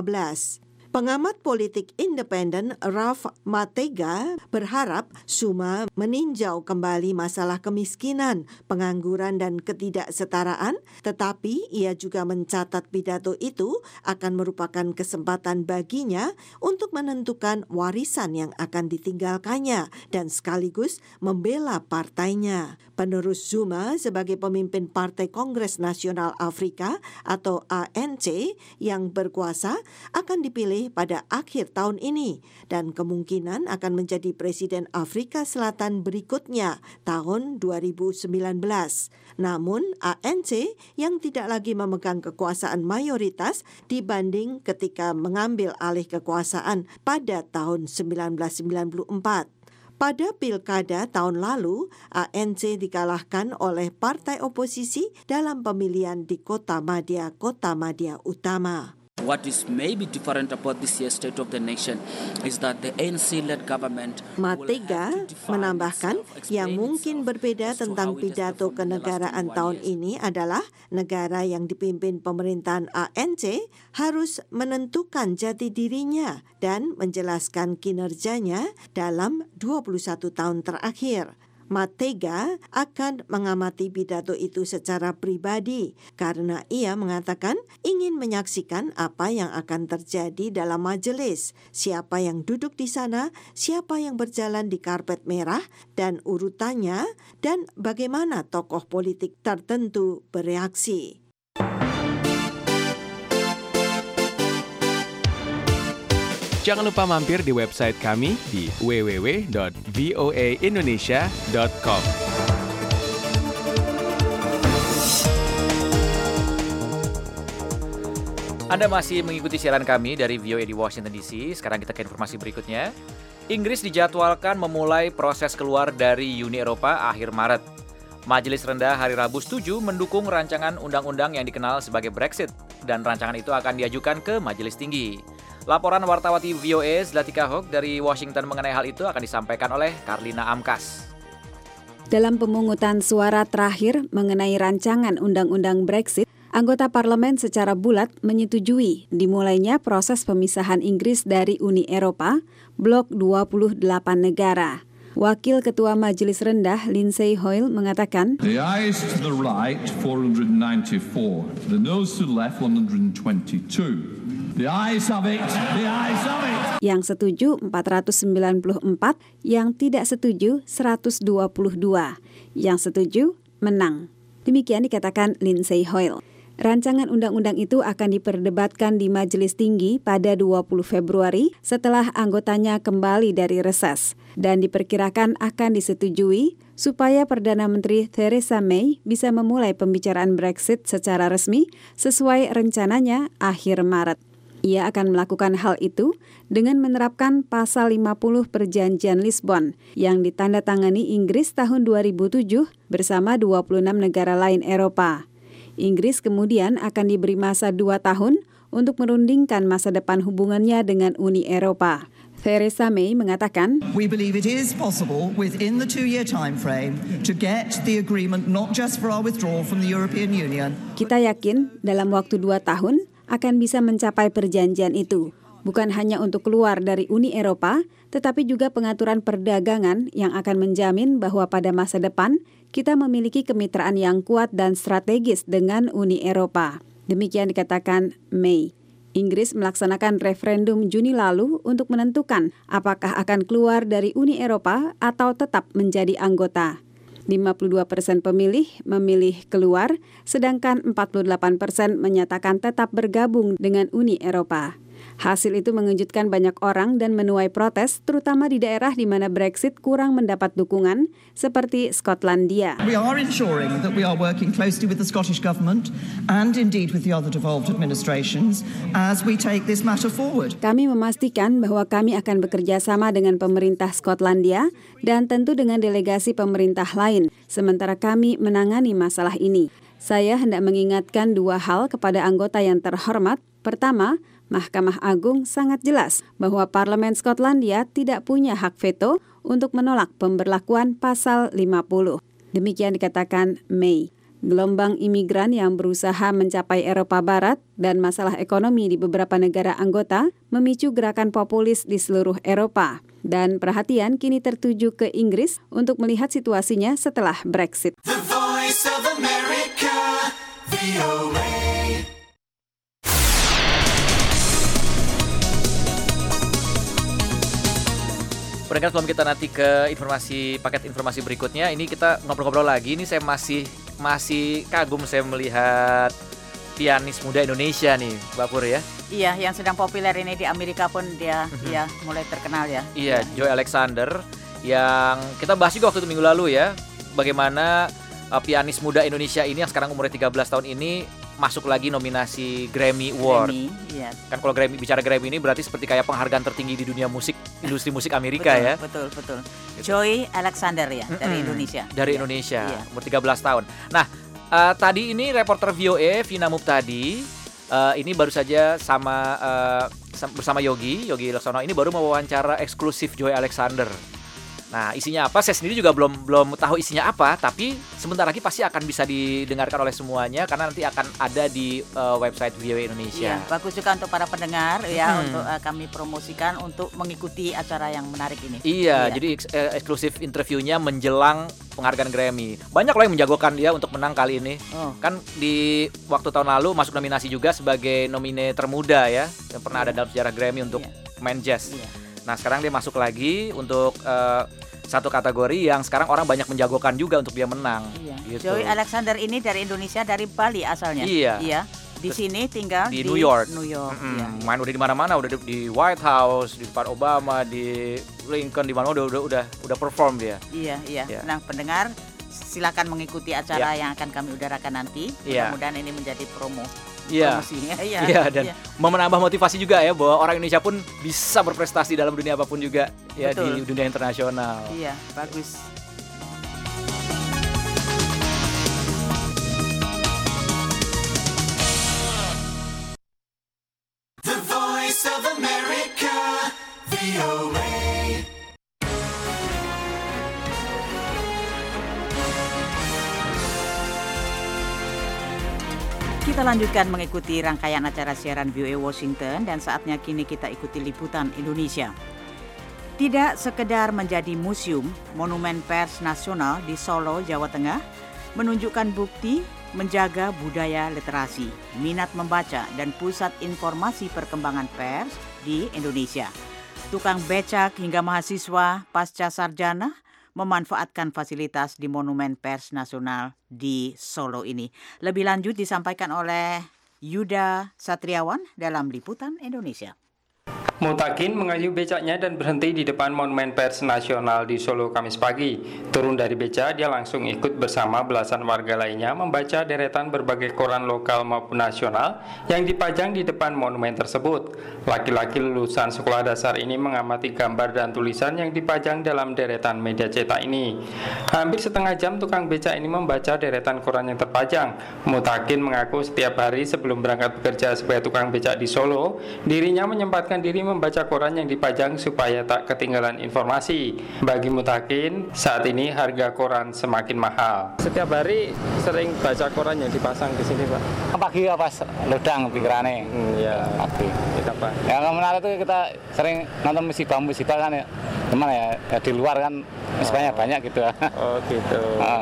Pengamat politik independen Ralph Matega berharap Zuma meninjau kembali masalah kemiskinan, pengangguran dan ketidaksetaraan, tetapi ia juga mencatat pidato itu akan merupakan kesempatan baginya untuk menentukan warisan yang akan ditinggalkannya dan sekaligus membela partainya. Penerus Zuma sebagai pemimpin Partai Kongres Nasional Afrika atau ANC yang berkuasa akan dipilih pada akhir tahun ini dan kemungkinan akan menjadi Presiden Afrika Selatan berikutnya tahun 2019. Namun ANC yang tidak lagi memegang kekuasaan mayoritas dibanding ketika mengambil alih kekuasaan pada tahun 1994. Pada pilkada tahun lalu, ANC dikalahkan oleh partai oposisi dalam pemilihan di Kota Madya Utama. What is maybe different about this year's State of the Nation is that the ANC-led government. Matega menambahkan yang mungkin berbeda tentang pidato kenegaraan tahun ini adalah negara yang dipimpin pemerintahan ANC harus menentukan jati dirinya dan menjelaskan kinerjanya dalam 21 tahun terakhir. Matega akan mengamati pidato itu secara pribadi karena ia mengatakan ingin menyaksikan apa yang akan terjadi dalam majelis, siapa yang duduk di sana, siapa yang berjalan di karpet merah dan urutannya, dan bagaimana tokoh politik tertentu bereaksi. Jangan lupa mampir di website kami di www.voaindonesia.com. Anda masih mengikuti siaran kami dari VOA di Washington DC. Sekarang kita ke informasi berikutnya. Inggris dijadwalkan memulai proses keluar dari Uni Eropa akhir Maret. Majelis Rendah hari Rabu setuju mendukung rancangan undang-undang yang dikenal sebagai Brexit, dan rancangan itu akan diajukan ke Majelis Tinggi. Laporan wartawati VOA Zlatica Hock dari Washington mengenai hal itu akan disampaikan oleh Karlina Amkas. Dalam pemungutan suara terakhir mengenai rancangan undang-undang Brexit, anggota parlemen secara bulat menyetujui dimulainya proses pemisahan Inggris dari Uni Eropa, blok 28 negara. Wakil Ketua Majelis Rendah Lindsay Hoyle mengatakan, The ayes to the right 494, the noes to the left 122. The ayes have it. The ayes have it. Yang setuju 494, yang tidak setuju 122. Yang setuju menang. Demikian dikatakan Lindsay Hoyle. Rancangan undang-undang itu akan diperdebatkan di Majelis Tinggi pada 20 Februari setelah anggotanya kembali dari reses dan diperkirakan akan disetujui supaya Perdana Menteri Theresa May bisa memulai pembicaraan Brexit secara resmi sesuai rencananya akhir Maret. Ia akan melakukan hal itu dengan menerapkan pasal 50 Perjanjian Lisbon yang ditandatangani Inggris tahun 2007 bersama 26 negara lain Eropa. Inggris kemudian akan diberi masa 2 tahun untuk merundingkan masa depan hubungannya dengan Uni Eropa. Theresa May mengatakan, We believe it is possible within the 2-year time frame to get the agreement not just for our withdrawal from the European Union. Kita yakin dalam waktu 2 tahun akan bisa mencapai perjanjian itu. Bukan hanya untuk keluar dari Uni Eropa, tetapi juga pengaturan perdagangan yang akan menjamin bahwa pada masa depan kita memiliki kemitraan yang kuat dan strategis dengan Uni Eropa. Demikian dikatakan May. Inggris melaksanakan referendum Juni lalu untuk menentukan apakah akan keluar dari Uni Eropa atau tetap menjadi anggota. 52% pemilih memilih keluar, sedangkan 48% menyatakan tetap bergabung dengan Uni Eropa. Hasil itu mengejutkan banyak orang dan menuai protes, terutama di daerah di mana Brexit kurang mendapat dukungan, seperti Skotlandia. We are ensuring that we are working closely with the Scottish Government and indeed with the other devolved administrations as we take this matter forward. Kami memastikan bahwa kami akan bekerja sama dengan pemerintah Skotlandia dan tentu dengan delegasi pemerintah lain, sementara kami menangani masalah ini. Saya hendak mengingatkan 2 hal kepada anggota yang terhormat. Pertama, Mahkamah Agung sangat jelas bahwa Parlemen Skotlandia tidak punya hak veto untuk menolak pemberlakuan pasal 50. Demikian dikatakan May. Gelombang imigran yang berusaha mencapai Eropa Barat dan masalah ekonomi di beberapa negara anggota memicu gerakan populis di seluruh Eropa. Dan perhatian kini tertuju ke Inggris untuk melihat situasinya setelah Brexit. The Voice of America, VOA. Pendengar, sebelum kita nanti ke paket informasi berikutnya, ini kita ngobrol-ngobrol lagi. Ini saya masih kagum saya melihat pianis muda Indonesia nih, Mbak Pur ya. Iya, yang sedang populer ini di Amerika pun dia ya mulai terkenal ya. Iya, Joey Alexander yang kita bahas juga waktu itu minggu lalu ya, bagaimana pianis muda Indonesia ini yang sekarang umurnya 13 tahun ini masuk lagi nominasi Grammy Award. Iya. Kan kalau bicara Grammy ini berarti seperti kayak penghargaan tertinggi di dunia musik, industri musik Amerika. Betul, ya. Betul. Joey Alexander ya, dari Indonesia. Dari Indonesia, umur 13 tahun. Nah, tadi ini reporter VOA Vina Muptadi ini baru saja bersama Yogi Laksono ini baru mewawancara eksklusif Joey Alexander. Nah, isinya apa? Saya sendiri juga belum tahu isinya apa, tapi sebentar lagi pasti akan bisa didengarkan oleh semuanya karena nanti akan ada di website VOA Indonesia. Iya, bagus juga untuk para pendengar ya, untuk kami promosikan untuk mengikuti acara yang menarik ini. Iya. Jadi eksklusif interviewnya menjelang penghargaan Grammy. Banyak loh yang menjagokan dia untuk menang kali ini. Kan di waktu tahun lalu masuk nominasi juga sebagai nomine termuda ya, yang pernah ada dalam sejarah Grammy untuk main jazz. Nah, sekarang dia masuk lagi untuk satu kategori yang sekarang orang banyak menjagokan juga untuk dia menang. Iya. Gitu. Joey Alexander ini dari Indonesia, dari Bali asalnya. Iya. Di sini tinggal di New York. Iya. Main udah di mana-mana, udah di White House, di depan Obama, di Lincoln, di mana udah perform dia. Iya. Nah, pendengar silakan mengikuti acara yang akan kami udarakan nanti. Mudah-mudahan ini menjadi promo. Iya, dan menambah motivasi juga ya bahwa orang Indonesia pun bisa berprestasi dalam dunia apapun juga ya. Betul. Di dunia internasional. Iya, bagus. The Voice of America, VOA. Kita lanjutkan mengikuti rangkaian acara siaran VOA Washington dan saatnya kini kita ikuti liputan Indonesia. Tidak sekedar menjadi museum, Monumen Pers Nasional di Solo, Jawa Tengah menunjukkan bukti menjaga budaya literasi, minat membaca dan pusat informasi perkembangan pers di Indonesia. Tukang becak hingga mahasiswa pasca sarjana memanfaatkan fasilitas di Monumen Pers Nasional di Solo ini. Lebih lanjut disampaikan oleh Yuda Satriawan dalam Liputan Indonesia. Mutakin mengayuh becaknya dan berhenti di depan Monumen Pers Nasional di Solo Kamis pagi. Turun dari becak, dia langsung ikut bersama belasan warga lainnya membaca deretan berbagai koran lokal maupun nasional yang dipajang di depan monumen tersebut. Laki-laki lulusan sekolah dasar ini mengamati gambar dan tulisan yang dipajang dalam deretan media cetak ini. Hampir setengah jam tukang becak ini membaca deretan koran yang terpajang. Mutakin mengaku setiap hari sebelum berangkat bekerja sebagai tukang becak di Solo, dirinya menyempatkan diri membaca koran yang dipajang supaya tak ketinggalan informasi. Bagi Mutakin, saat ini harga koran semakin mahal. Setiap hari sering baca koran yang dipasang di sini, Pak? Pagi pas lodang pikirannya. Ya, pagi. Kita Pak. Yang menarik itu kita sering nonton musibah kan ya. Gimana ya, di luar kan musibahnya banyak gitu. Oh gitu.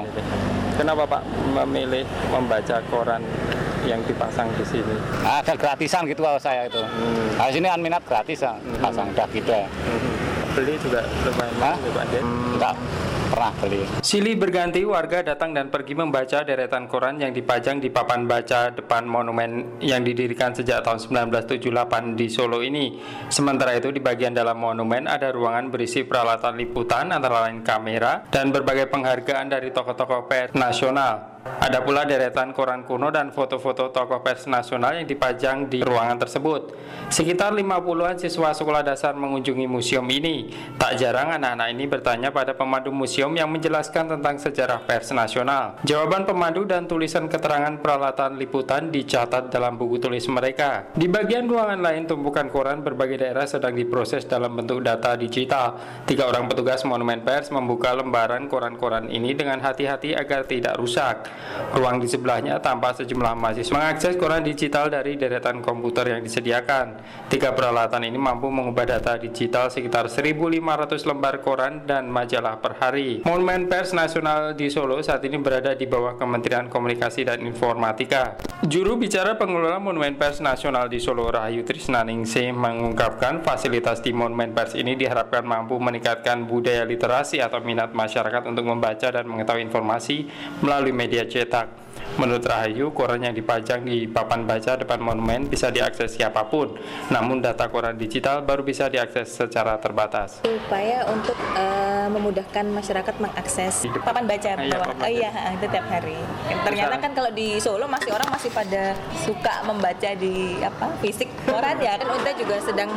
Kenapa Pak memilih membaca koran yang dipasang di sini? Ada gratisan gitu kalau saya itu. Nah, sini kan minat gratis ya, pasang udah gitu ya. Beli juga lumayan Pak Ded? Enggak pernah beli. Silih berganti warga datang dan pergi membaca deretan koran yang dipajang di papan baca depan monumen yang didirikan sejak tahun 1978 di Solo ini. Sementara itu di bagian dalam monumen ada ruangan berisi peralatan liputan antara lain kamera dan berbagai penghargaan dari tokoh-tokoh pers nasional. Ada pula deretan koran kuno dan foto-foto tokoh pers nasional yang dipajang di ruangan tersebut. Sekitar 50-an siswa sekolah dasar mengunjungi museum ini. Tak jarang anak-anak ini bertanya pada pemandu museum yang menjelaskan tentang sejarah pers nasional. Jawaban pemandu dan tulisan keterangan peralatan liputan dicatat dalam buku tulis mereka. Di bagian ruangan lain, tumpukan koran berbagai daerah sedang diproses dalam bentuk data digital. 3 orang petugas monumen pers membuka lembaran koran-koran ini dengan hati-hati agar tidak rusak. Ruang di sebelahnya tampak sejumlah mahasiswa mengakses koran digital dari deretan komputer yang disediakan. 3 peralatan ini mampu mengubah data digital sekitar 1.500 lembar koran dan majalah per hari. Monumen Pers Nasional di Solo saat ini berada di bawah Kementerian Komunikasi dan Informatika. Juru bicara pengelola Monumen Pers Nasional di Solo, Rahayu Trisnaningsih, mengungkapkan fasilitas di Monumen Pers ini diharapkan mampu meningkatkan budaya literasi atau minat masyarakat untuk membaca dan mengetahui informasi melalui media cetak. Menurut Rahayu, koran yang dipajang di papan baca depan monumen bisa diakses siapapun, namun data koran digital baru bisa diakses secara terbatas. Upaya untuk memudahkan masyarakat mengakses papan baca bawah. Itu tiap hari. Ternyata kan kalau di Solo orang masih pada suka membaca di fisik koran ya kan. Kita juga sedang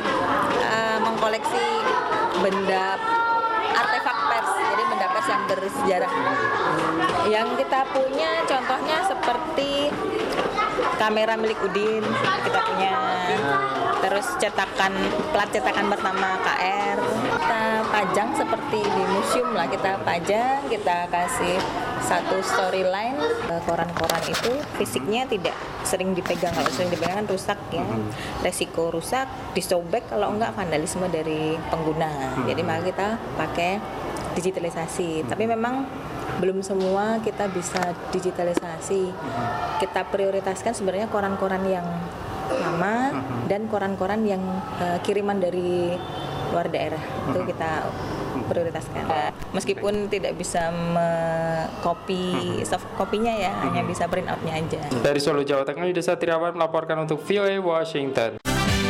mengkoleksi benda artefak pers, jadi benda pers yang bersejarah. Yang kita punya contohnya seperti kamera milik Udin, kita punya. Terus plat cetakan pertama KR. Kita pajang seperti di museum lah, kita pajang, kita kasih satu storyline. Koran-koran itu fisiknya tidak sering dipegang, kalau sering dipegang kan rusak ya. Resiko rusak, disobek kalau enggak vandalisme dari pengguna. Jadi maka kita pakai digitalisasi. Tapi memang belum semua kita bisa digitalisasi. Kita prioritaskan sebenarnya koran-koran yang lama dan koran-koran yang kiriman dari luar daerah. Itu kita prioritaskan. Meskipun tidak bisa copy soft copy-nya ya, hanya bisa print out-nya aja. Dari Solo, Jawa Tengah, Yuda Satriawan melaporkan untuk VOA Washington.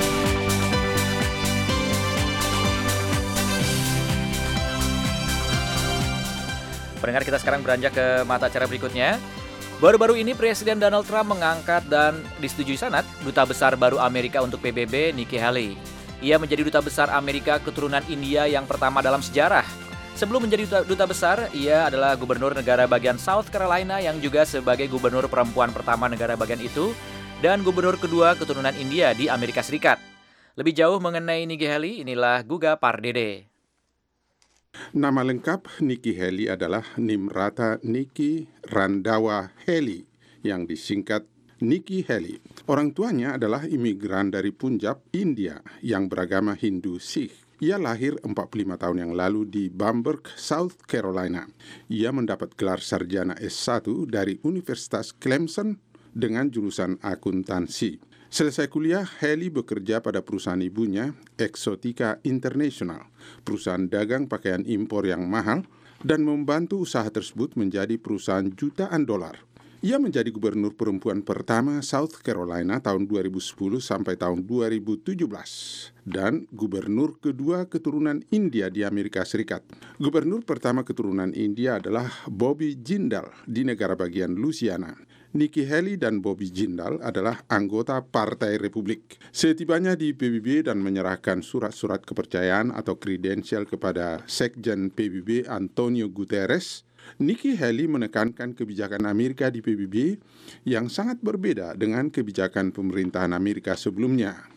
Pendengar, kita sekarang beranjak ke mata acara berikutnya. Baru-baru ini Presiden Donald Trump mengangkat dan disetujui Senat Duta Besar baru Amerika untuk PBB, Nikki Haley. Ia menjadi Duta Besar Amerika keturunan India yang pertama dalam sejarah. Sebelum menjadi Duta Besar, ia adalah Gubernur negara bagian South Carolina yang juga sebagai Gubernur perempuan pertama negara bagian itu dan Gubernur kedua keturunan India di Amerika Serikat. Lebih jauh mengenai Nikki Haley, inilah Guga Pardede. Nama lengkap Nikki Haley adalah Nimrata Nikki Randawa Haley yang disingkat Nikki Haley. Orang tuanya adalah imigran dari Punjab, India yang beragama Hindu Sikh. Ia lahir 45 tahun yang lalu di Bamberg, South Carolina. Ia mendapat gelar sarjana S1 dari Universitas Clemson dengan jurusan akuntansi. Selesai kuliah, Haley bekerja pada perusahaan ibunya, Exotica International, perusahaan dagang pakaian impor yang mahal, dan membantu usaha tersebut menjadi perusahaan jutaan dolar. Ia menjadi gubernur perempuan pertama South Carolina tahun 2010 sampai tahun 2017 dan gubernur kedua keturunan India di Amerika Serikat. Gubernur pertama keturunan India adalah Bobby Jindal di negara bagian Louisiana. Nikki Haley dan Bobby Jindal adalah anggota Partai Republik. Setibanya di PBB dan menyerahkan surat-surat kepercayaan atau kredensial kepada Sekjen PBB Antonio Guterres, Nikki Haley menekankan kebijakan Amerika di PBB yang sangat berbeda dengan kebijakan pemerintahan Amerika sebelumnya.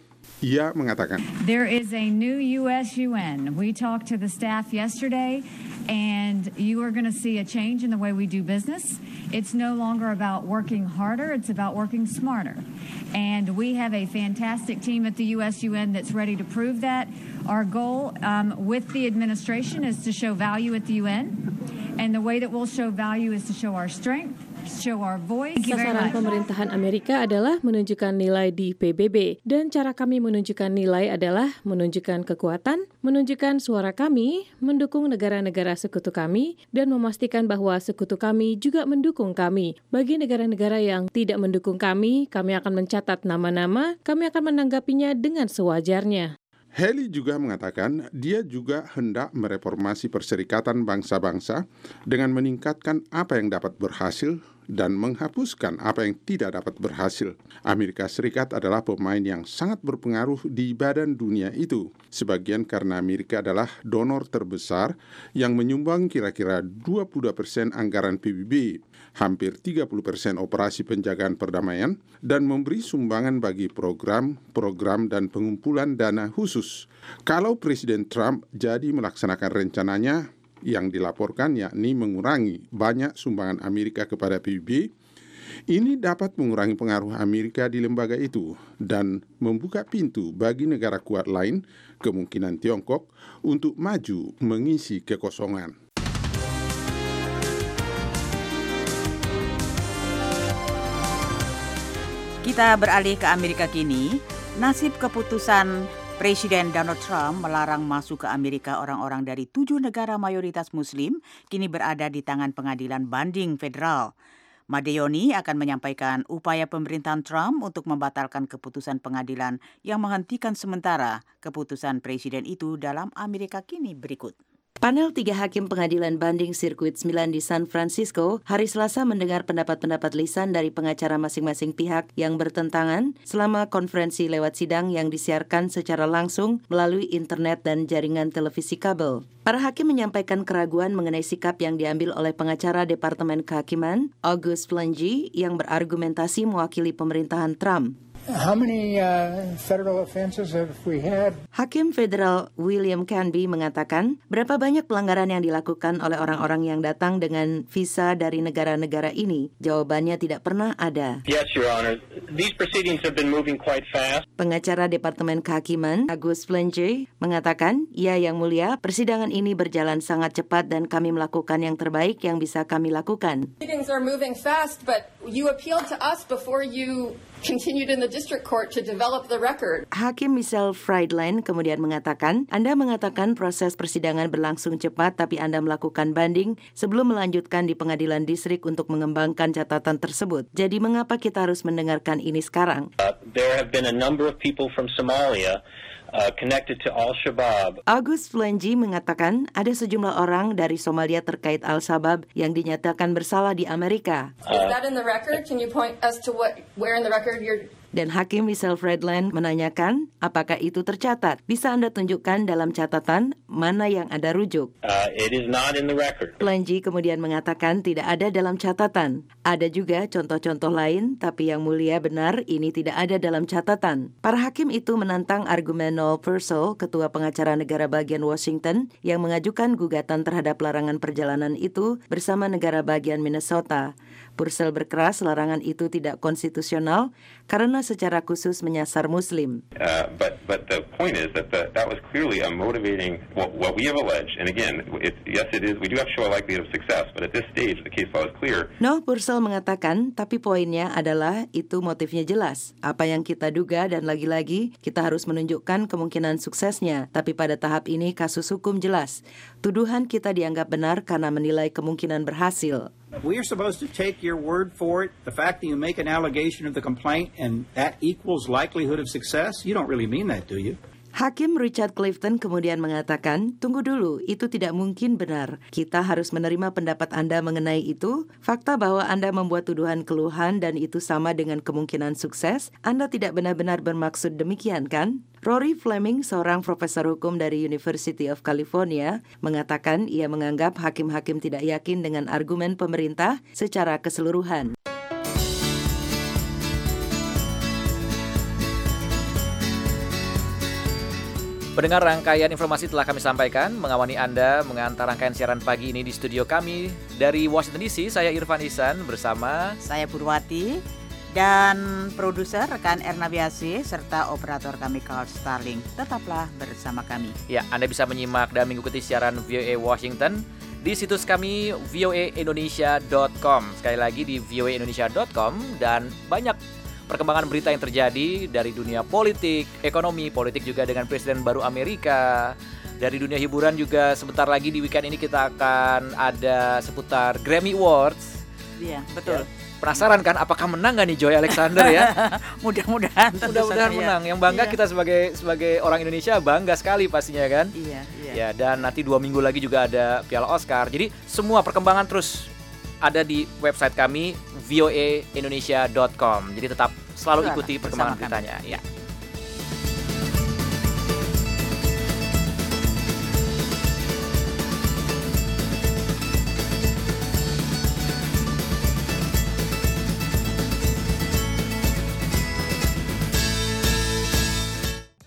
Ia mengatakan, There is a new U.S. UN. We talked to the staff yesterday, and you are going to see a change in the way we do business. It's no longer about working harder, it's about working smarter. And we have a fantastic team at the U.S. UN that's ready to prove that. Our goal with the administration is to show value at the UN. And the way that we'll show value is to show our strength, show our voice. Sasaran pemerintahan Amerika adalah menunjukkan nilai di PBB. Dan cara kami menunjukkan nilai adalah menunjukkan kekuatan, menunjukkan suara kami, mendukung negara-negara sekutu kami, dan memastikan bahwa sekutu kami juga mendukung kami. Bagi negara-negara yang tidak mendukung kami akan mencatat nama-nama, kami akan menanggapinya dengan sewajarnya. Haley juga mengatakan dia juga hendak mereformasi Perserikatan Bangsa-Bangsa dengan meningkatkan apa yang dapat berhasil dan menghapuskan apa yang tidak dapat berhasil. Amerika Serikat adalah pemain yang sangat berpengaruh di badan dunia itu. Sebagian karena Amerika adalah donor terbesar yang menyumbang kira-kira 22% anggaran PBB, hampir 30% operasi penjagaan perdamaian, dan memberi sumbangan bagi program dan pengumpulan dana khusus. Kalau Presiden Trump jadi melaksanakan rencananya yang dilaporkan, yakni mengurangi banyak sumbangan Amerika kepada PBB, ini dapat mengurangi pengaruh Amerika di lembaga itu dan membuka pintu bagi negara kuat lain, kemungkinan Tiongkok, untuk maju mengisi kekosongan. Kita beralih ke Amerika kini. Nasib keputusan Presiden Donald Trump melarang masuk ke Amerika orang-orang dari 7 negara mayoritas Muslim kini berada di tangan pengadilan banding federal. Madeoni akan menyampaikan upaya pemerintahan Trump untuk membatalkan keputusan pengadilan yang menghentikan sementara keputusan Presiden itu dalam Amerika kini berikut. Panel 3 hakim pengadilan banding sirkuit 9 di San Francisco hari Selasa mendengar pendapat-pendapat lisan dari pengacara masing-masing pihak yang bertentangan selama konferensi lewat sidang yang disiarkan secara langsung melalui internet dan jaringan televisi kabel. Para hakim menyampaikan keraguan mengenai sikap yang diambil oleh pengacara Departemen Kehakiman, August Flange, yang berargumentasi mewakili pemerintahan Trump. How many federal offenses have we had? Hakim federal William Canby mengatakan, berapa banyak pelanggaran yang dilakukan oleh orang-orang yang datang dengan visa dari negara-negara ini? Jawabannya tidak pernah ada. Yes, Your Honor. These proceedings have been moving quite fast. Pengacara Departemen Kehakiman, August Flange, mengatakan, ya Yang Mulia, persidangan ini berjalan sangat cepat dan kami melakukan yang terbaik yang bisa kami lakukan. Proceedings are moving fast, but you appealed to us before you continued in the district court to develop the record. Hakim Michelle Friedland kemudian mengatakan, Anda mengatakan proses persidangan berlangsung cepat tapi Anda melakukan banding sebelum melanjutkan di pengadilan distrik untuk mengembangkan catatan tersebut. Jadi mengapa kita harus mendengarkan ini sekarang? There have been a number of people from Somalia connected to Al-Shabaab. August Flange mengatakan ada sejumlah orang dari Somalia terkait Al-Shabaab yang dinyatakan bersalah di Amerika. Is that in the record? Can you point us to where in the record you're... Dan Hakim Michelle Friedland menanyakan, apakah itu tercatat? Bisa Anda tunjukkan dalam catatan mana yang Anda rujuk? It is not in the record. Flange kemudian mengatakan tidak ada dalam catatan. Ada juga contoh-contoh lain, tapi yang mulia benar ini tidak ada dalam catatan. Para hakim itu menantang argumen Noel Purcell, ketua pengacara negara bagian Washington, yang mengajukan gugatan terhadap larangan perjalanan itu bersama negara bagian Minnesota. Purcell berkeras larangan itu tidak konstitusional karena secara khusus menyasar Muslim. But the point is that that was clearly a motivating what we have alleged. And again, yes, it is. We do have to show a likelihood of success. But at this stage, the case law is clear. No, Purcell mengatakan, tapi poinnya adalah itu motifnya jelas. Apa yang kita duga dan lagi-lagi kita harus menunjukkan kemungkinan suksesnya. Tapi pada tahap ini kasus hukum jelas. Tuduhan kita dianggap benar karena menilai kemungkinan berhasil. We are supposed to take your word for it. The fact that you make an allegation of the complaint and that equals likelihood of success, you don't really mean that, do you? Hakim Richard Clifton kemudian mengatakan, tunggu dulu, itu tidak mungkin benar. Kita harus menerima pendapat Anda mengenai itu. Fakta bahwa Anda membuat tuduhan keluhan dan itu sama dengan kemungkinan sukses, Anda tidak benar-benar bermaksud demikian, kan? Rory Fleming, seorang profesor hukum dari University of California, mengatakan ia menganggap hakim-hakim tidak yakin dengan argumen pemerintah secara keseluruhan. Pendengar, rangkaian informasi telah kami sampaikan. Mengawani Anda mengantar rangkaian siaran pagi ini di studio kami dari Washington DC. Saya Irfan Ihsan bersama saya Purwati dan produser rekan Erna Biasi serta operator kami Carl Starling. Tetaplah bersama kami. Ya, Anda bisa menyimak dan mengikuti siaran VOA Washington di situs kami voaindonesia.com. Sekali lagi di voaindonesia.com, dan banyak perkembangan berita yang terjadi dari dunia politik, ekonomi, politik juga dengan Presiden baru Amerika. Dari dunia hiburan juga sebentar lagi di weekend ini kita akan ada seputar Grammy Awards. Iya, betul. Ya. Penasaran kan apakah menang gak nih Joy Alexander ya? Mudah-mudahan menang. Yang bangga kita sebagai orang Indonesia bangga sekali pastinya kan? Iya. Ya, dan nanti 2 minggu lagi juga ada Piala Oscar. Jadi semua perkembangan terus ada di website kami voaindonesia.com. Jadi tetap selalu ikuti perkembangan beritanya. Ya.